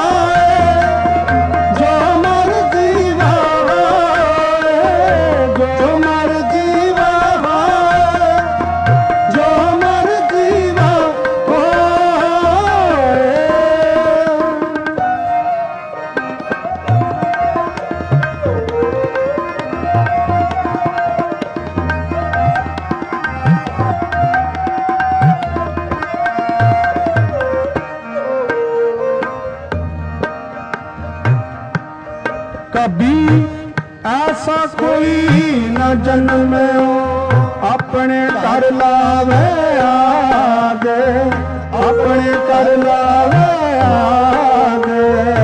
जो मर जीवा जो मर जीवा जो मर जीवा हो। कभी ऐसा कोई न जन्मे अपने कर लावे आगे अपने कर लावे आगे।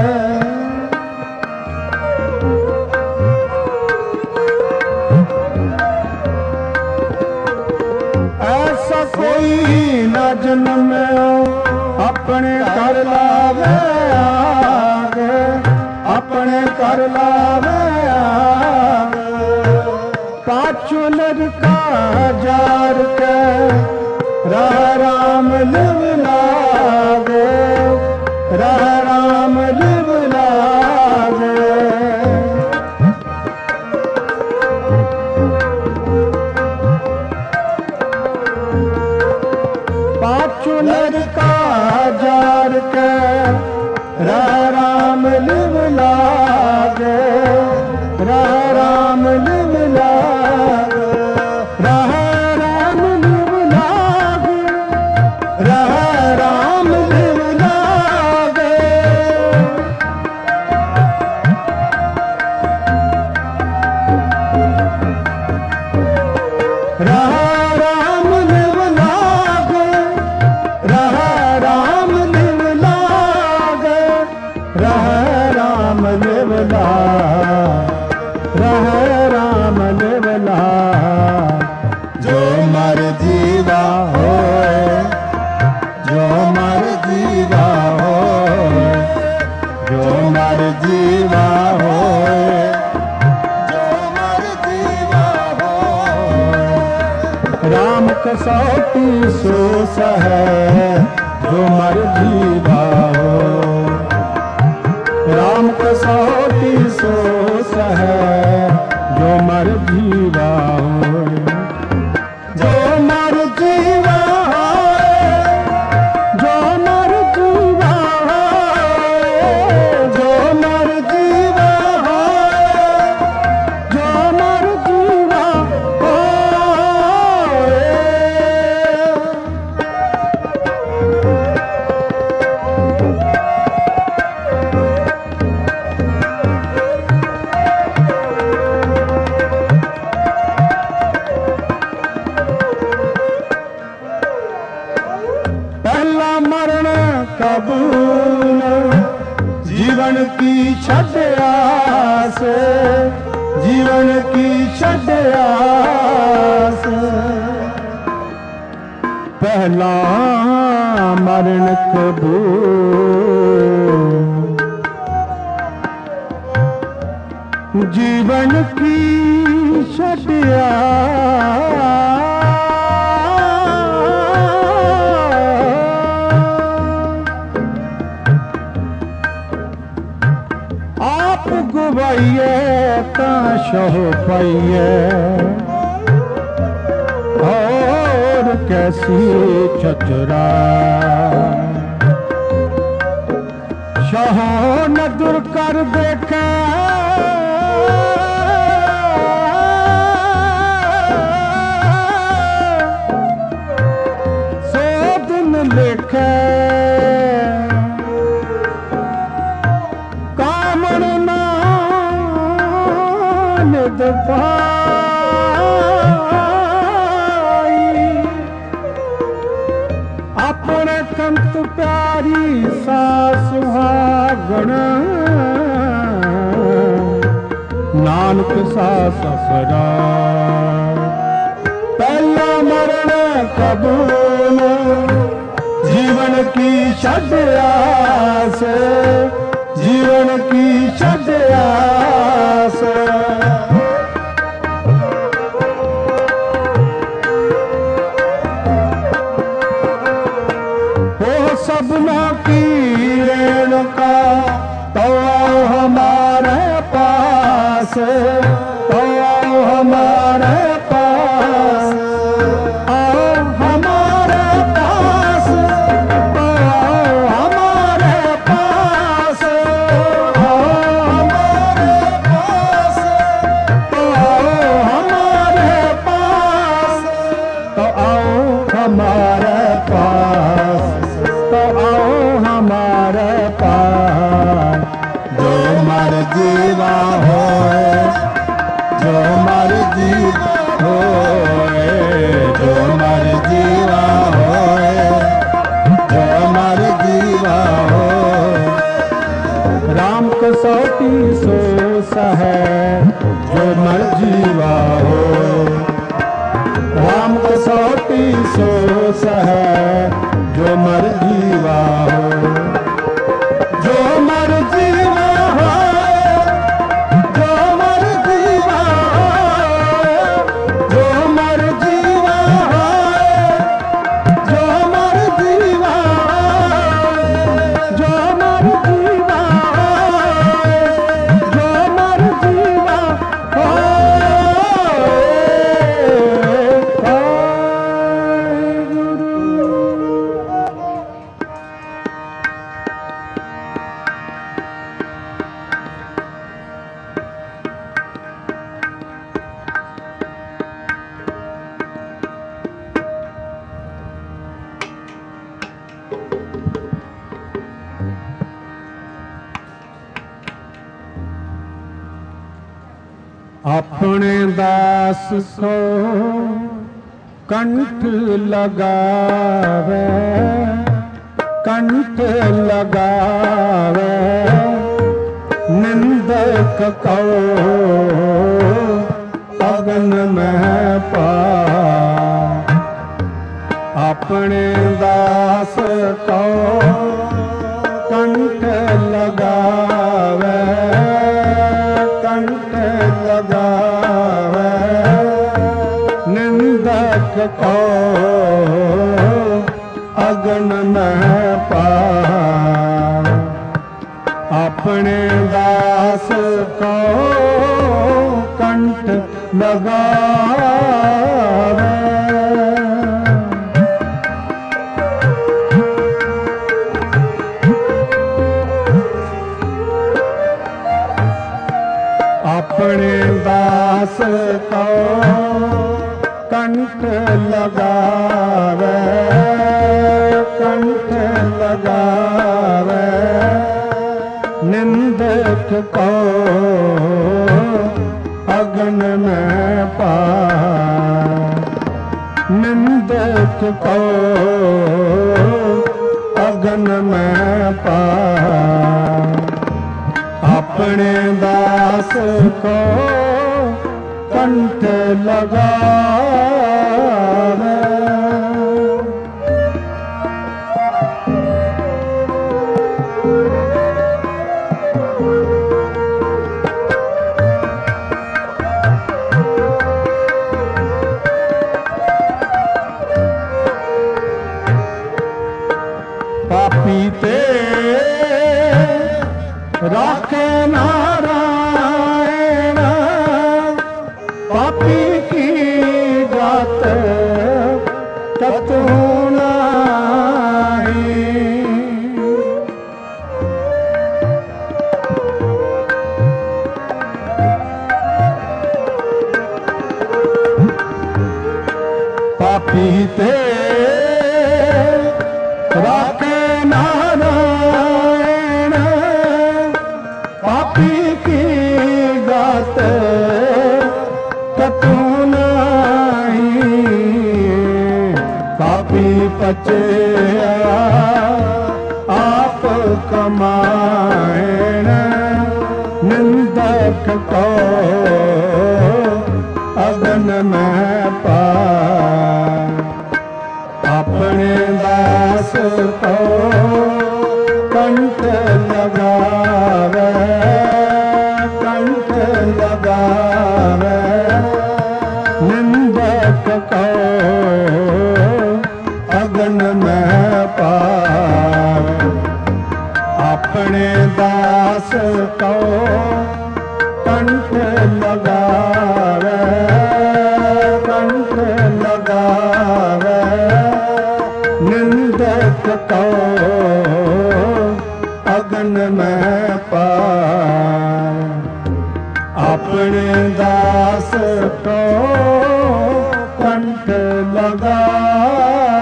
ऐसा कोई न जन्मे अपने कर लावे आगे अपने कर लावे पाँचों लड़का जार के रह राम लिव लागे रह राम लिव लागे। पाँचों लड़का जार के रह राम लिव लागे रह राम लिव लागे रह राम लिव लागे रह राम लिव लागे। रह राम लिव लागे रह राम लिव लागे रह राम लिव लागे रह राम लिव लागे। जो मर जीवा हो जो मर जीवा हो जो मर जीवा हो जो मर जीवा हो। राम कसौटी सो है जो मर जीवा हो। राम कसौटी सो है जो मर जीवा हो। जो मर जीवा हो जो मर जीवा हो जो मर जीवा हो जो मर जीवा हो। पहला मरण कबूल जीवन की छठ आस जीवन की छठ आस। पहला मरण कबूल जीवन की छठ आस। आप गुवाइए काशो पाइए और कैसी चतुरा शाह न दूर कर देखा सो दिन लिखे अपने कंत प्यारी सा सुहागण नानक सा ससरा। पहला मरण कबूल जीवन की छठ आस जीवन की छज आस हो सबना की रेणुका तो आओ हमारे पास तो आओ हमारे पास आओ हमारे पास तो आओ हमारे पास आओ हमारे पास तो आओ हमारे पास तो आओ हमारे पास तो आओ हमारे पास जो मर्जी होए जो मर्जी होए जो मर्जी होए जो मर्जी होए राम कसौटी सो सहे जो मर्जी हो राम कसौटी सो सहे जो मर्जी हो जो मर्जी हो जो मर्जी हो जो मर्जी हो जो मर्जी हो जो मर्जी हो जो मर्जी हो अपने दास को कंठ लगावे कंठ लगावे निंदक को अगन में पा अपने दास को कंठ लगावे कंठ लगावे निंदक को अगन में पा अपने दास को कंठ लगावे अपने दास को कंठ लगावे कंठ लगावे निंदक को अगन में पा निंदक को अगन में पा अपने दास को कंठ लगावे पापी ते राखे नारायण पापी की जात कतू नाही पापी ते राखे नारायण पापी की गात कतू नाही पापी पचे आप कमाएण निंदक को अगन में पा अपने दास को कंठ लगा ਪਾਵੇ। ਆਪਣੇ ਦਾਸ ਕੋ ਕੰਠ ਲਗਾਵੇ, ਕੰਠ ਲਗਾਵੇ। ਨਿੰਦਕ ਕੋ ਅਗਨ ਮੈਂ ਪਾਵੇ। ਆਪਣੇ ਦਾਸ ਕੋ ਕੰਠ ਲਗਾਵੇ।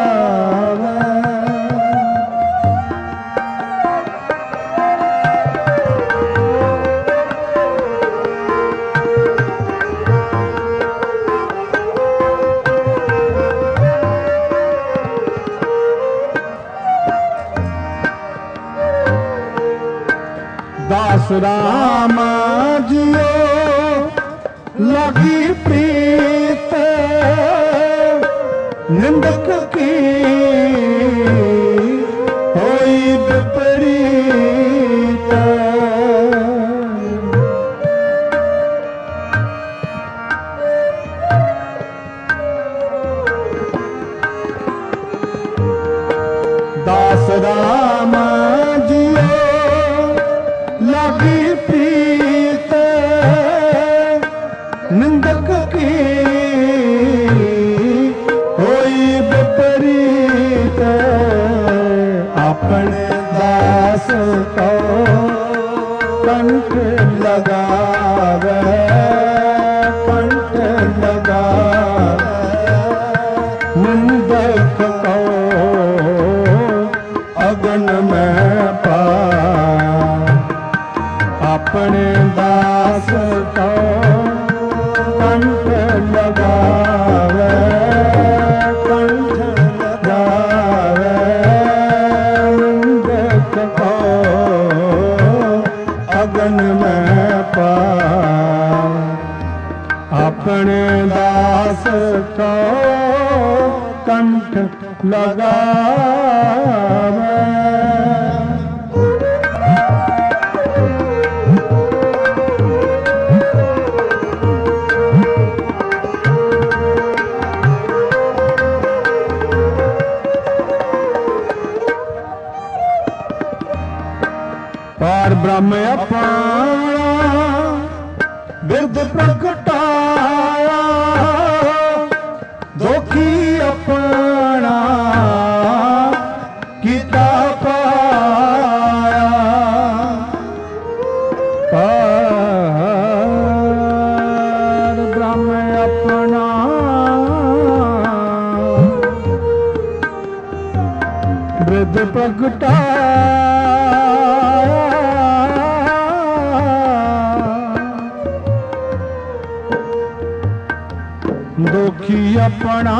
दास राम जियो लगी प्रीत, निंदक की होई विपरीत। दास राम जियो लगी प्रीत, निंदक की होई विपरीत। अपने दास को कंठ लगावे, कंठ लगावे। निंदक को अगन में पावे। अपने दास को कंठ लगावे, कंठ लगावे। निंदक को अगन में पावे। अपने दास को कंठ लगावे। पार ब्रह्म अपाना बिरद प्रगटाया, दोखी अपना कीता पाया। पार ब्रह्म अपना बिरद प्रगटाया, दोखी अपना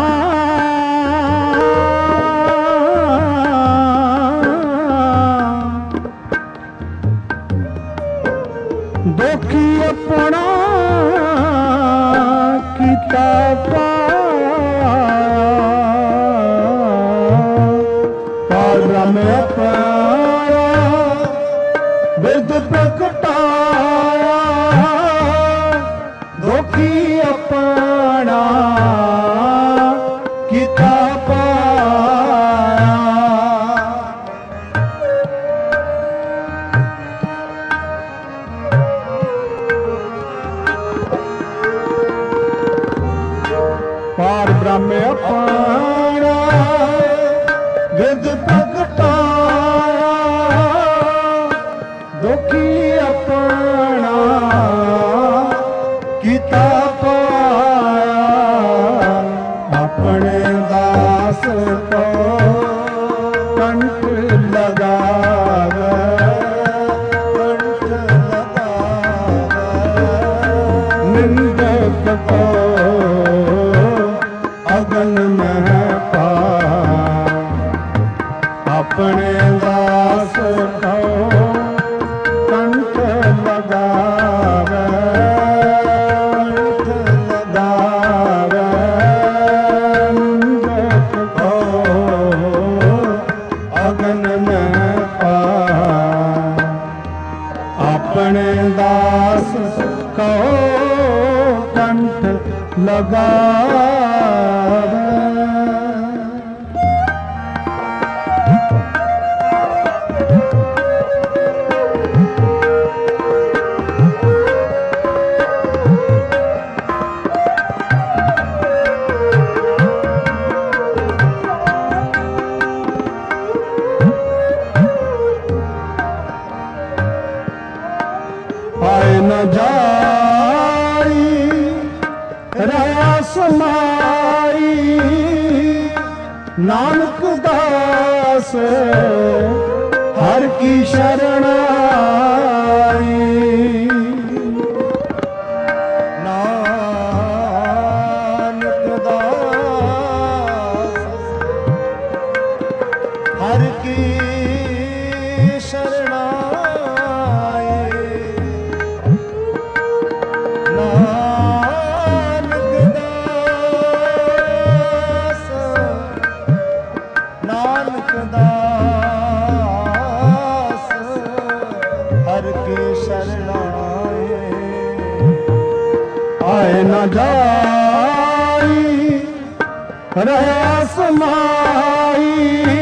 दोखी अपना कीता पाया। पार में पाया बिरद प्रगटाया, दोखी अपना कीता पाया। पार ब्रह्म अपना बिरद प्रगटाया, दोखी अपना कीता पाया। अपने दास को कंठ लगावे, कंठ लगावे। निंदक को अगन में पावे। अपने दास को कंठ लगावे, अपने दास को कंठ लगावे। ਸਮਾਈ ਨਾਨਕ ਦਾਸ ਹਰ ਕੀ ਸ਼ਰਨ ਆਈ। ਨਾਨਕ ਦਾਸ ਹਰ ਕੀ ਸ਼ਰਨ ਆਈ। ਨਾਨਕ ਦਾਸ ਨਾਨਕ ਦਾਸ ਹਰ ਕੇ ਸ਼ਰਨ ਆਏ। ਆਏ ਨਾ ਜਾਈ ਰਹਾ ਸਮਾਈ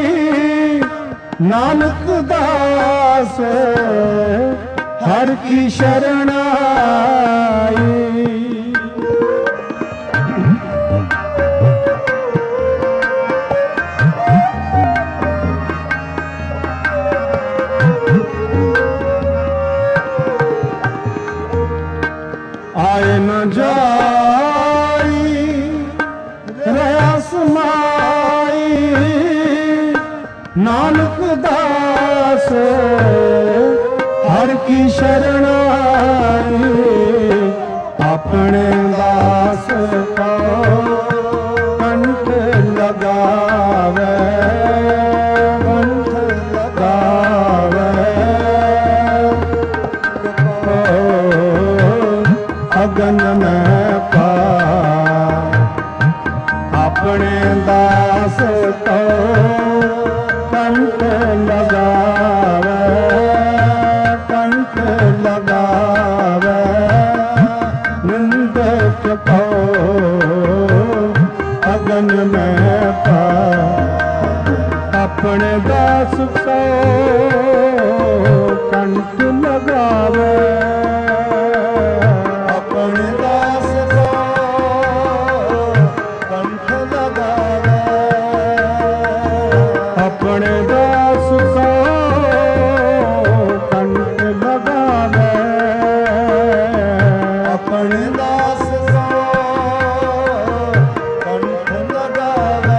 ਨਾਨਕ ਦਾਸ ਹਰ ਕੀ ਸ਼ਰਨ ਆਈ। ਆਏ ਨ ਜਾਈ ਰਹਾ ਸਮਾਈ ਨਾਨਕ ਦਾਸ ਹਰ ਕੀ ਸ਼ਰਨ ਆਈ। ਆਪਣੇ ਦਾਸ ਕੋ ਕੰਠ ਲਗਾਵੇ ਕੰਠ ਲਗਾਵੇ ਅਗਨ ਮੈਂ ਪਾ। ਆਪਣੇ ਦਾਸ ਕੋ ਕੰਠ ਲਗਾਵੇ ਕੰਠ ਲਗਾਵੇ ਨਿੰਦਕ ਕੋ ਅਗਨ ਮੈਂ ਪਾ। ਆਪਣੇ ਦਾਸ ਕੋ ਕੰਠ ਲਗਾਵੇ ਆਪਣੇ ਦਾਸ ਕੋ ਕੰਠ ਲਗਾਵੇ। ਆਪਣੇ ਦਾਸ ਕੋ ਕੰਠ ਲਗਾਵੇ। ਆਪਣੇ ਦਾਸ ਕੋ ਕੰਠ ਲਗਾਵੇ।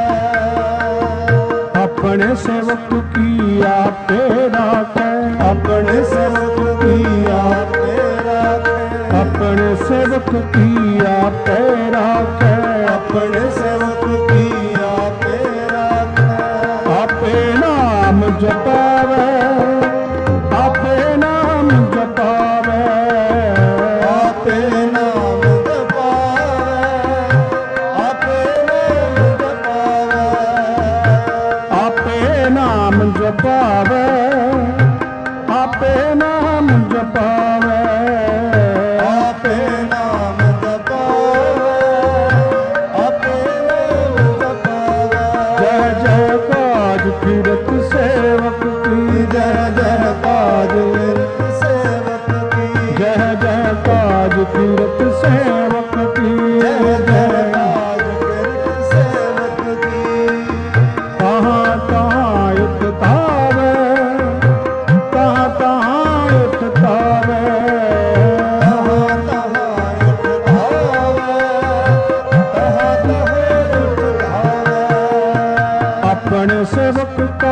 ਆਪਣੇ ਸੇਵਕ ਕੀ ਆਪੇ ਰਾਖੈ ਆਪਣੇ ਸੇਵਕ ਕੀ ਆਪੇ ਰਾਖੇ। ਆਪਣੇ ਸੇਵਕ ਕੀ ਆਪੇ ਰਾਖੈ ਆਪਣੇ ਸੇਵਕ ਕੀ ਆਪੇ ਰਾਖੇ। ਆਪੇ ਨਾਮ ਜਪਾਵੇ ਆਪੇ ਨਾਮ ਜਪਾਵੇ ਆਪੇ ਨਾਮ ਜਪਾਵੇ ਆਪੇ ਨਾਮ ਜਪਾਵੇ। ਆਪੇ ਨਾਮ ਜਪਾਵੇ ਆਪੇ ਨਾਮ ਜਪਾਵੇ ਆਪੇ ਨਾਮ ਜਪਾਵੇ ਆਪੇ ਨਾਮ ਜਪਾਵੇ। ਜੈ ਜੈ ਕਾਜ ਕੀਰਤ ਸੇਵਕ ਕੀ ਜੈ ਜੈ ਕਾਜ ਕਿਰਤ ਸੇਵਕ ਕੀ। ਜੈ ਜੈ ਕਾਜ ਕੀਰਤ ਸੇਵਕ ਕੀ ਜੈ ਜੈ ਕਾਜ ਕਿਰਤ ਸੇਵਕ ਕੀ। ਕਹਾਂ ਕਹਾਂ ਇਤ ਤਾਵੇ ਕਹਾਂ ਕਹਾਂ ਇਤ ਤਾਵੇ ਤਹਾਂ ਤਹਾਂ ਉਠ ਧਾਵੇ ਤਹਾਂ ਤਹਾਂ ਉਠ ਧਾਵੇ। ਆਪਣੇ ਸੇਵਕ ਕੋ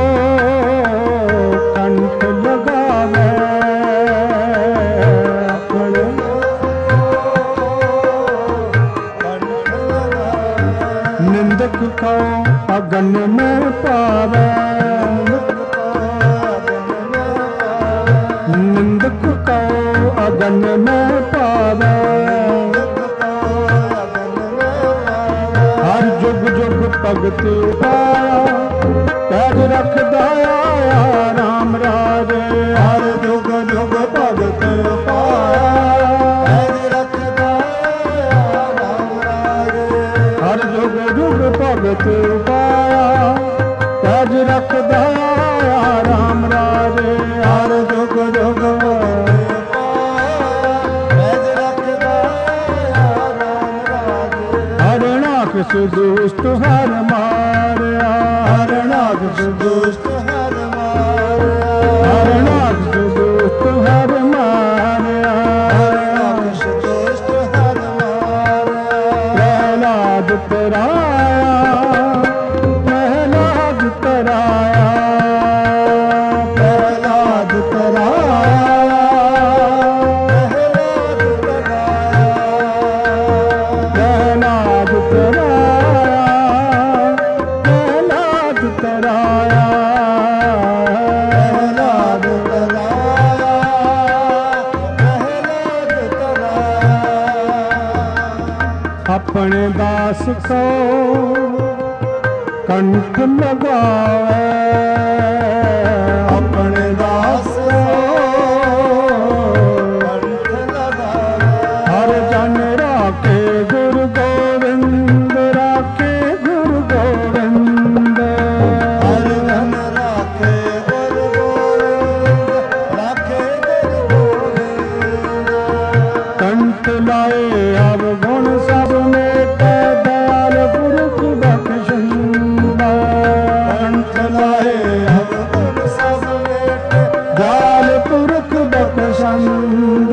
ਕੰਠ ਲਗਾਵੇ ਆਪਣੇ ਕੰਠ ਲਗਾਵੇ। ਨਿੰਦਕ ਕੋ ਅਗਨ ਮੈਂ ਪਾਵੇ ਨਿੰਦਕ ਕੋ ਅਗਨ ਮੈਂ ਪਾਵੇ ਹਰ ਜੁਗ ਜੁਗ ਭਗਤ ਪਾਇਆ ਪੈਜ ਰੱਖਦਾ ਆਇਆ ਰਾਮ ਰਾਜੇ ਹਰ ਜੁਗ ਜੁਗ ਭਗਤ ਪਾਇਆ ਪੈਜ ਰੱਖਦਾ ਰਾਮ ਰਾਜੇ। ਹਰ ਜੁਗ ਜੁਗ ਭਗਤ ਪਾਇਆ ਪੈਜ ਰੱਖਦਾ ਆਇਆ ਰਾਮ ਰਾਜੇ ਹਰ ਜੁਗ ਜੁਗ ਭਗਤ ਪਾਇਆ ਪੈਜ ਰੱਖਦਾ ਰਾਮ ਰਾਜੇ। ਹਰਣਾ ਕਿਸ ਦੁਸ਼ਟ ਹਰ ਮਾਰਿਆ ਹਰਣਾ ਕਿਸ ਦੁਸ਼ਟ ਹਰ ਮਾਰਿਆ। ਹਰਣਾ ਕਿਸ ਦੁਸ਼ਟ ਹਰ ਮਾਰਿਆ ਹਰ ਦੁਸ਼ਟ ਹਰ ਮਾਰਿਆ। ਕੰਠ ਲਗਾਵੇ ਆਪਣੇ ਦਾਸ ਕੰਠ ਲਗਾਵੇ ਹਰ ਜਨ ਰਾਖੇ ਗੁਰੂ ਗੋਬਿੰਦ ਰਾਖੇ ਗੁਰੂ ਗੋਬਿੰਦ ਹਰ ਜਨ ਰਾਖੇ ਗੁਰੂ ਗੋਬਿੰਦ ਰਾਖੇ ਗੁਰੂ ਗੋਬਿੰਦ ਕੰਠ ਲਾਏ ਅਬ ਗੁਣ ਸਭ ਮੇਟੇ ਦਇਆਲ ਪੁਰਖ ਬਖਸ਼ੰਦਾ ਕੰਠ ਲਾਏ ਅਬ ਗੁਣ ਸਭ ਮੇਟੇ ਦਇਆਲ ਪੁਰਖ ਬਖਸ਼ੰਦ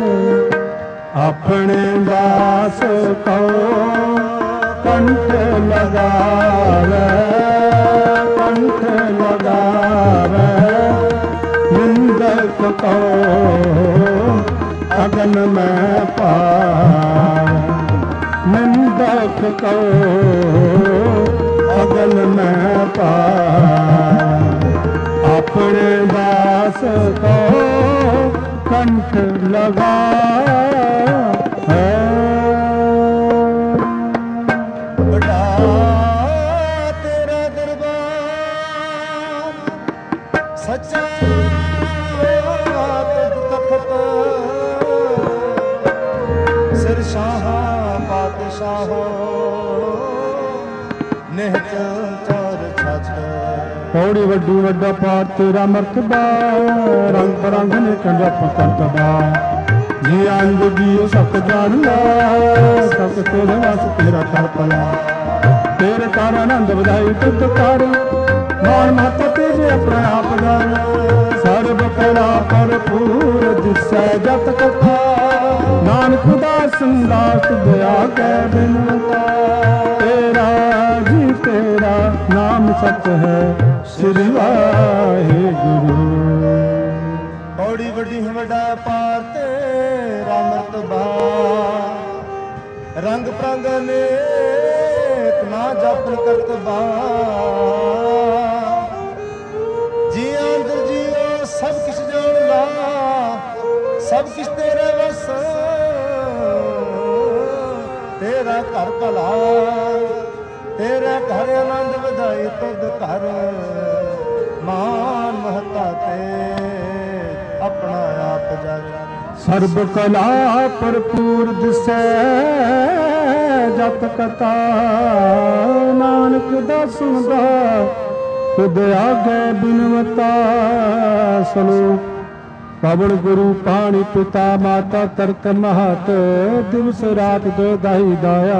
ਆਪਣੇ ਦਾਸ ਕੋ ਕੰਠ ਲਗਾਵੇ ਕੰਠ ਲਗਾਵੇ ਨਿੰਦਕ ਕੋ ਅਗਨ ਮੈਂ ਪਾਵੇ ਨਿੰਦਕ ਕੋ ਅਗਨ ਮੈਂ ਪਾਵੇ ਆਪਣੇ ਦਾਸ ਕੋ ਕੰਠ ਲਗਾਵੇ ਵੱਡਾ ਤੇਰਾ ਦਰਬਾਰ ਸੱਚਾ ਤੁਧ ਤਖਤ ਸਿਰ ਸ਼ਾਹਾਂ ਪਾਤਸ਼ਾਹੋ ਨਿਹਚਲ ਚੌਰ ਛੱਤ ਪੌੜੀ ਵੱਡੀ ਵੱਡਾ ਪਾਰ ਤੇਰਾ ਮਰਤਬਾ ਰੰਗ ਬਰੰਗ ਨੇ ਕੰਜਪ ਕਰਤਬਾ ਜੀ ਅੰਗ ਦੀ ਸਤ ਜਾਣ ਲਾ ਸਤ ਤੇਰੇ ਵਸ ਤੇਰਾ ਕਰ ਪਲਾ ਤੇਰੇ ਕਰ ਆਨੰਦ ਵਧਾਈ ਤੁਧ ਕਰ ਮਾਨ ਮਾਤਾ ਤੇਰੇ ਆਪਣੇ ਆਪ ਦਾ ਸਰਬ ਕਲਾ ਭਰਪੂਰ ਦਿਸੈ ਜਤ ਕਥਾ ਨਾਨਕ ਦਾਸ ਸੰਦਾਸ ਦਇਆ ਕੈ ਬਿਨਤਾ ਤੇਰਾ ਜੀ ਤੇਰਾ ਨਾਮ ਸਤ ਹੈ ਸ੍ਰੀ ਵਾਹਿਗੁਰੂ ਬੜੀ ਵੱਡੀ ਵੱਡਾ ਪਾਰ ਤੇਰਾ ਮਰਤਬਾ ਰੰਗ ਪ੍ਰੰਗ ਨੇਕ ਨਾ ਜਪਨ ਕਰਤਬਾ ਜੀ ਅੰਦਰ ਜੀਓ ਸਭ ਕਿਛ ਜਾਣ ਲਾ ਸਭ ਕਿਛ ਤੇਰੇ ਵਸ ਤੇਰਾ ਘਰ ਭਲਾ ਤੇਰਾ ਘਰ ਆਨੰਦ ਵਧਾਈ ਤੁਧ ਘਰ ਮਾਨ ਮਹਤਾ ਤੇ ਆਪਣਾ ਆਪ ਜਗ ਸਰਬ ਕਲਾ ਭਰਪੂਰ ਦਿਸੈ ਜਤ ਕਥਾ ਨਾਨਕ ਦਾਸਨ ਦਾ ਤੁਧ ਆਗੇ ਬਿਨਵਤਾ ਸਲੋਕ ਪਵਨ ਗੁਰੂ ਪਾਣੀ ਪਿਤਾ ਮਾਤਾ ਤਰਤ ਮਹਤ ਦਿਵਸ ਰਾਤ ਦੋ ਦਾਈ ਦਾਇਆ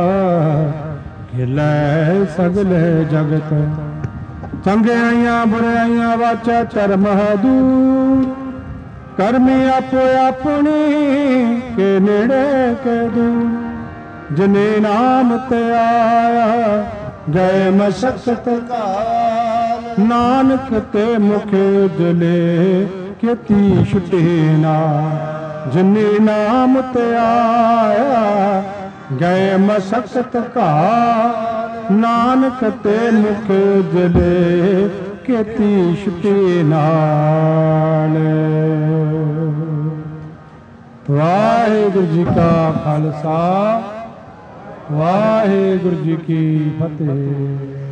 ਖਿਲੈ ਸਗਲੇ ਜਗਤ ਚੰਗਿਆਈਆਂ ਬੁਰਾਈਆਂ ਵਾਚਾ ਧਰਮ ਦੂਰ ਕਰਮੀ ਆਪੋ ਆਪਣੀ ਕੇ ਨੇੜੇ ਕੇ ਦੂਰ ਜਿਨੇ ਨਾਮ ਤੇ ਆਇਆ ਗਏ ਮਸ਼ਕਤ ਕਾਲ ਨਾਨਕ ਤੇ ਮੁਖ ਜਲੇ ਕੀਤੀ ਛੁਟੇ ਨਾ ਜਿਨੇ ਨਾਮ ਤੇ ਆਇਆ ਗਏ ਮਸ਼ਕਤ ਕਾ ਨਾਨਕ ਤੇ ਮੁਖ ਜਲੇ ਕੀਤੀ ਛੁਟੇ ਨਾਲ ਵਾਹਿਗੁਰੂ ਜੀ ਕਾ ਖਾਲਸਾ ਵਾਹਿਗੁਰੂ ਜੀ ਕੀ ਫਤਿਹ।